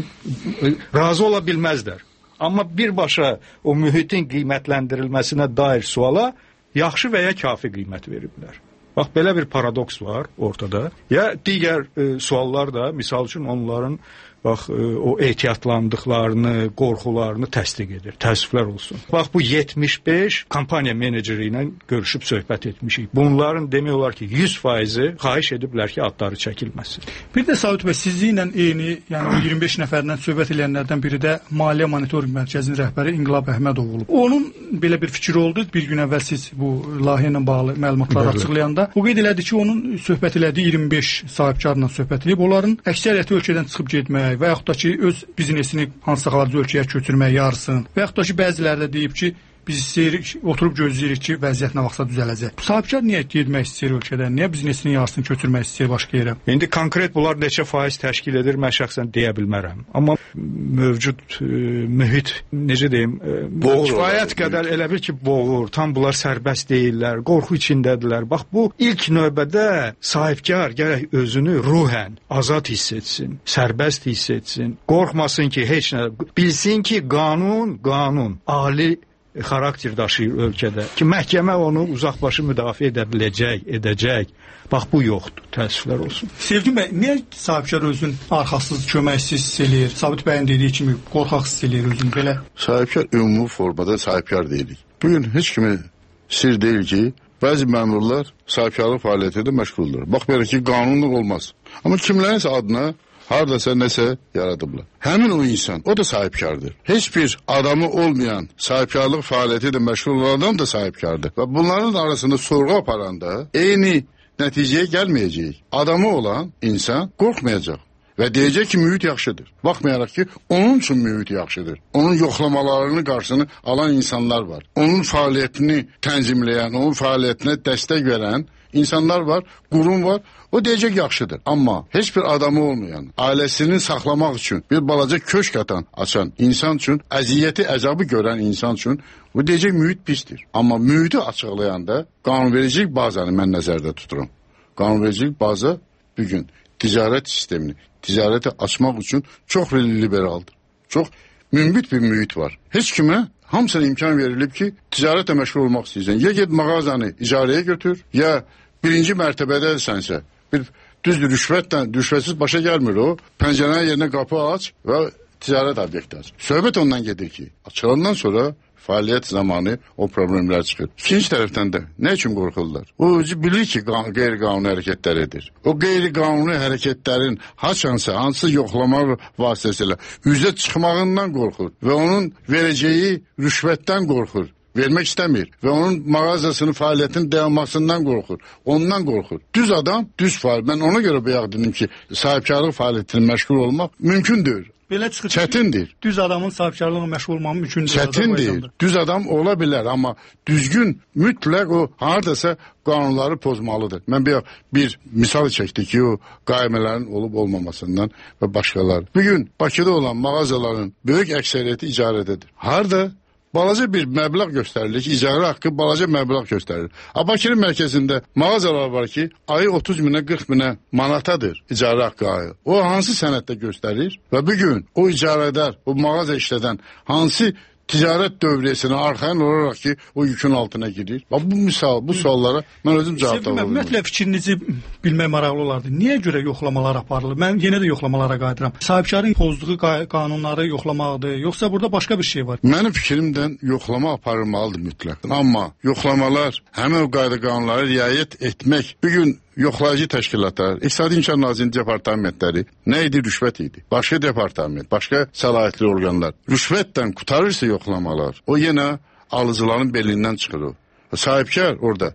razı ola bilməzlər. Amma birbaşa o mühitin qiymətləndirilməsinə dair suala yaxşı və ya kafi qiymət veriblər. Bax, belə bir paradoks var ortada. Ya digər suallar da, misal üçün onların bax, o ehtiyatlandıqlarını, qorxularını təsdiq edir. Təəssüflər olsun. Bax, bu 75 kampaniya meneceri ilə görüşüb söhbət etmişik. Bunların demək olar ki, 100%-i xahiş ediblər ki, adları çəkilməsin. Bir də Sabit bəy, sizliklə eyni, yəni o 25 nəfərdən söhbət edənlərdən biri də Maliyyə Monitorinq Mərkəzinin rəhbəri İnqilab Əhmədov olub. Onun belə bir fikri oldu. Bir gün əvvəl siz bu layihə ilə bağlı məlumatları açıqlayanda o qeyd elədi ki, onun söhbət elədiyi 25 sahibkarla söhbət edib, onların əksəriyyəti ölkədən çıxıb getmək və yaxud da ki, öz biznesini hansısa xarici ölkəyə köçürmək yarısın və yaxud da ki, bəziləri də deyib ki, biz istəyirik, oturub gözləyirik ki, vəziyyət nə vaxtsa düzələcək. Sahibkar niyə getmək istəyir ölkədən? Niyə biznesinin yarısını köçürmək istəyir başqa yerə? İndi konkret bunlar neçə faiz təşkil edir, mən şəxsən deyə bilmərəm. Amma mövcud mühit, necə deyim, kifayət qədər elə bil ki, boğur, tam bunlar sərbəst deyirlər, qorxu içindədirlər. Bax, bu ilk növbədə sahibkar gərək özünü ruhən azad hiss etsin, sərbəst hiss etsin, qorxmasın ki, heç nə, bilsin ki, qanun, ali xarakter daşıyır ölkədə ki, məhkəmə onu uzaqbaşı müdafiə edə biləcək, edəcək. Bax, bu yoxdur, təəssüflər olsun. Sevgin bəy, niyə sahibkar özün arxasız, köməksiz hiss eləyir? Sabit bəyin dediyi kimi qorxaq hiss eləyir özün belə? Sahibkar ümumi formada sahibkar deyilik. Bugün heç kimi sir deyil ki, bəzi məmurlar sahibkarlıq fəaliyyəti ilə məşğuldurlar. Bax, belə ki, qanunluq olmaz. Amma kimlərinsə adına hardasa nəsə yaradıblar. Həmin o insan, o da sahibkardır. Heç bir adamı olmayan sahibkarlıq fəaliyyəti ilə məşğul olan adam da sahibkardır. Və bunların arasında sorğu aparanda eyni nəticəyə gəlməyəcək. Adamı olan insan qorxmayacaq və deyəcək ki, mühit yaxşıdır. Baxmayaraq ki, onun üçün mühit yaxşıdır. Onun yoxlamalarını qarşısını alan insanlar var. Onun fəaliyyətini tənzimləyən, onun fəaliyyətinə dəstək verən insanlar var, qurum var. O deyəcək yaxşıdır. Amma heç bir adamı olmayan, ailəsini saxlamaq üçün bir balaca köşk açan insan üçün, əziyyəti, əzabı görən insan üçün bu deyəcək mühit pisdir. Amma mühiti açıqlayanda qanunvericilik bazanı mən nəzərdə tuturam. Qanunvericilik baza bugün ticarət sistemini, ticarəti açmaq üçün çox liberaldır. Çox mümbit bir mühit var. Heç kimə hamısına imkan verilib ki, ticarətlə məşğul olmaq istəyirsən. Ya get mağazanı icarəyə götür, ya birinci mərtəbədəsənsə, bir düzdür, rüşvətsiz başa gəlmir o. Pəncərənin yerinə qapı aç və ticarət obyekti aç. Söhbət ondan gedir ki, açılandan sonra fəaliyyət zamanı o problemlər çıxır. İkinci tərəfdən də nə üçün qorxurlar? O özü bilir ki, qeyri-qanuni hərəkətlər edir. O qeyri-qanuni hərəkətlərin hansı yoxlama vasitəsilə üzə çıxmağından qorxur və onun verəcəyi rüşvətdən qorxur. Vermək istəmir və onun mağazasının fəaliyyətinin dayanmasından qorxur. Ondan qorxur. Düz adam, düz fəaliyyət. Mən ona görə bayaq dedim ki, sahibkarlıq fəaliyyətini məşğul olmaq mümkündür. Belə çıxır. Çətindir. Düz adamın sahibkarlığına məşğul olmaq mümkündür. Çətindir. Düz adam ola bilər, amma düzgün mütləq o hardasa qanunları pozmalıdır. Mən bir misal çəkdik ki, o qaymələrin olub olmamasından və başqaları. Bugün Bakıda olan mağazaların böyük əksəriyyəti icarədədir. Harda? Balaca bir məbləğ göstərilir ki, icarə haqqı balaca məbləğ göstərilir. Bakının mərkəzində mağazalar var ki, ayı 30 minə, 40 minə manatadır icarə haqqı ayı. O hansı sənəddə göstərir və bugün o icarədar, o mağaza işlədən hansı ticarət dövriyyəsinə arxayın olaraq ki, o yükün altına girir. Bu suallara mən özüm cavab tapıyorum. Ümumiyyətlə fikrinizi bilmək maraqlı olardı. Niyə görə yoxlamalar aparılır? Mən yenə də yoxlamalara qayıdıram. Sahibkarın pozduğu qanunları yoxlamaqdır, yoxsa burada başqa bir şey var? Mənim fikrimdən yoxlama aparılmalıdır mütləq. Amma yoxlamalar, həmin o qayda qanunları riayət etmək, bugün yoxlayıcı təşkilatlar, İqtisadi İnkişaf Nazirliyinin departamentləri nə idi? Rüşvət idi. Başqa departament, başqa səlahiyyətli orqanlar. Rüşvətdən qutarırsa yoxlamalar, o yenə alıcıların belindən çıxır o. Sahibkar orada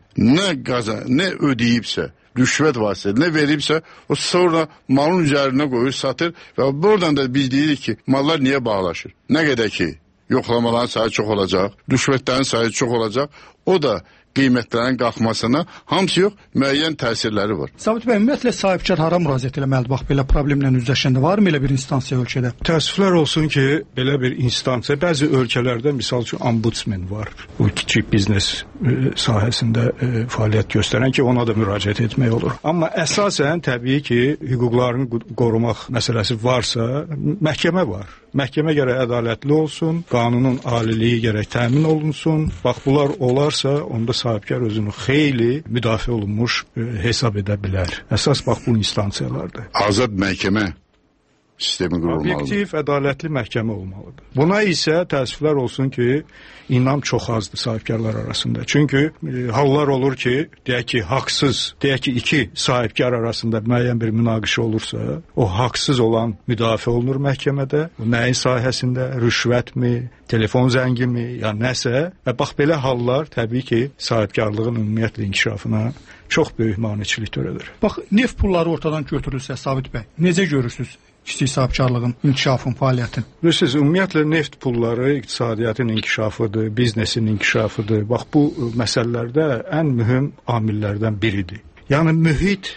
nə ödəyibsə, rüşvət vasitəsilə nə veribsə, o sonra malın üzərinə qoyur, satır və buradan da biz deyirik ki, mallar niyə bağlaşır? Nə qədər ki, yoxlamaların sayı çox olacaq, rüşvətlərin sayı çox olacaq, o da qiymətlərin qalxmasına hamısı yox, müəyyən təsirləri var. Sabit bəy, ümumiyyətlə sahibkar hara müraciət eləməlidir? Bax, belə problemlə üzləşəndə varmı elə bir instansiya ölkədə? Təəssüflər olsun ki, belə bir instansiya, bəzi ölkələrdə misal üçün ombudsman var. Bu kiçik biznes sahəsində fəaliyyət göstərən ki, ona da müraciət etmək olur. Amma əsasən təbii ki, hüquqlarını qorumaq məsələsi varsa, məhkəmə var. Məhkəmə gərək ədalətli olsun, qanunun aliliyi gərək təmin olunsun. Bax, bunlar olarsa, onda sahibkar özünü xeyli müdafiə olunmuş hesab edə bilər. Əsas bax bu instansiyalardır. Azad məhkəmə sistemi qurulmalıdır. Obyektiv, ədalətli məhkəmə olmalıdır. Buna isə təəssüflər olsun ki, inam çox azdır sahibkarlar arasında. Çünki hallar olur ki, deyək ki, haqsız, deyək ki, iki sahibkar arasında müəyyən bir münaqişə olursa, o haqsız olan müdafiə olunur məhkəmədə. Nəyin sahəsində? Rüşvətmi, telefon zəngimi, ya nəsə. Və bax, belə hallar təbii ki, sahibkarlığın ümumiyyətlə inkişafına çox böyük maneçilik törədir. Bax, neft pulları ortadan götürülsə, Sabit bəy, necə görürsünüz kiçik sahibkarlığın inkişafın, fəaliyyətin? Bilirsiniz, ümumiyyətlə neft pulları iqtisadiyyatın inkişafıdır, biznesin inkişafıdır. Bax, bu məsələlərdə ən mühüm amillərdən biridir. Yəni, mühit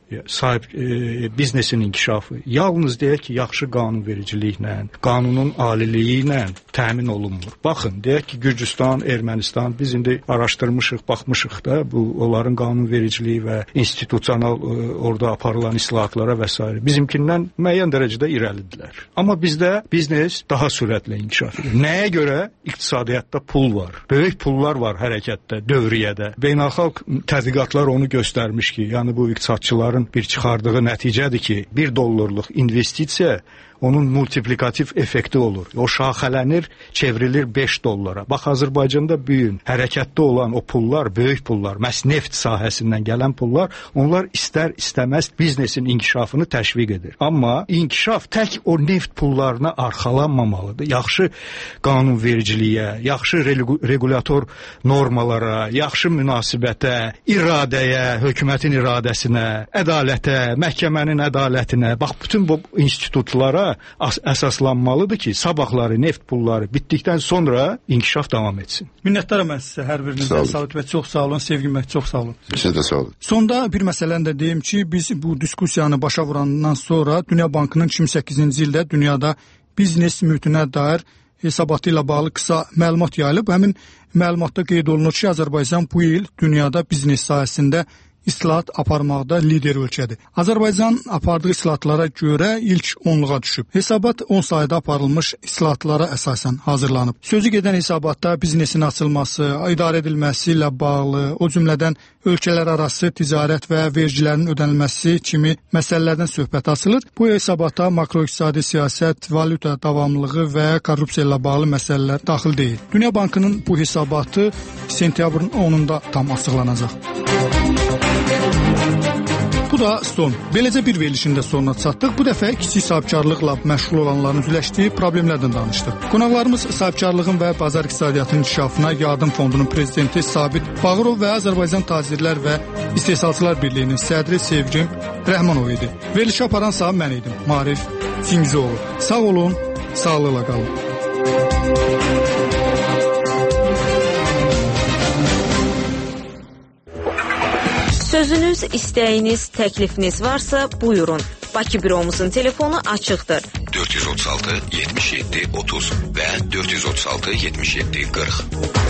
biznesin inkişafı yalnız deyək ki, yaxşı qanunvericiliklə, qanunun aliliyi ilə təmin olunmur. Baxın, deyək ki, Gürcüstan, Ermənistan, biz indi araşdırmışıq, baxmışıq da bu onların qanunvericiliyi və institusional orada aparılan islahatlara və s. bizimkindən müəyyən dərəcədə irəlidirlər. Amma bizdə biznes daha sürətlə inkişaf edir. Nəyə görə? İqtisadiyyatda pul var. Böyük pullar var hərəkətdə, dövriyyədə. Beynəlxalq tədqiqatlar onu göstərmiş ki, yəni bu iqtisadçıların bir çıxardığı nəticədir ki, $1 investisiya onun multiplikativ effekti olur. O şaxələnir, çevrilir $5. Bax, Azərbaycanda bugün hərəkətdə olan o pullar, böyük pullar, məhz neft sahəsindən gələn pullar, onlar istər-istəməz biznesin inkişafını təşviq edir. Amma inkişaf tək o neft pullarına arxalanmamalıdır. Yaxşı qanunvericiliyə, yaxşı regulator normalara, yaxşı münasibətə, iradəyə, hökumətin iradəsinə, ədalətə, məhkəmənin ədalətinə, bax, bütün bu institutlara əsaslanmalıdır ki, sabahları neft pulları bitdikdən sonra inkişaf davam etsin. Minnətdaram mən sizə, hər birinizə. Sabit bəy, çox sağ olun, Sevgi bəy, çox sağ olun. Sizə də sağ olun. Sonda bir məsələni də deyim ki, biz bu diskusiyanı başa vurandan sonra Dünya Bankının 2008-ci ildə dünyada biznes mühitinə dair hesabatı ilə bağlı qısa məlumat yayılıb. Həmin məlumatda qeyd olunur ki, Azərbaycan bu il dünyada biznes sahəsində islahat aparmaqda lider ölkədir. Azərbaycan apardığı islahatlara görə ilk 10-luğa düşüb. Hesabat 10 sayda aparılmış islahatlara əsasən hazırlanıb. Sözü gedən hesabatda biznesin açılması, idarə edilməsi ilə bağlı, o cümlədən ölkələr arası ticarət və vergilərin ödənilməsi kimi məsələlərdən söhbət açılır. Bu hesabata makroiqtisadi siyasət, valyuta davamlılığı və korrupsiya ilə bağlı məsələlər daxil deyil. Dünya Bankının bu hesabatı sentyabrın 10-unda tam açıqlanacaq. Bu da son. Beləcə bir verilişin də sonuna çatdıq. Bu dəfə kiçik sahibkarlıqla məşğul olanların üzləşdiyi problemlərdən danışdıq. Qonaqlarımız sahibkarlığın və bazar iqtisadiyyatının inkişafına Yardım Fondunun prezidenti Sabit Bağırov və Azərbaycan Tacirlər və İstehsalçılar Birliyinin sədri Sevgim Rəhmanov idi. Verilişi aparan sağ mən idim, Marif Cingizioğlu. Sağ olun, sağlıqla qalın. Sözünüz, istəyiniz, təklifiniz varsa buyurun. Bakı büromuzun telefonu açıqdır. 436 77 30 və 436 77 40.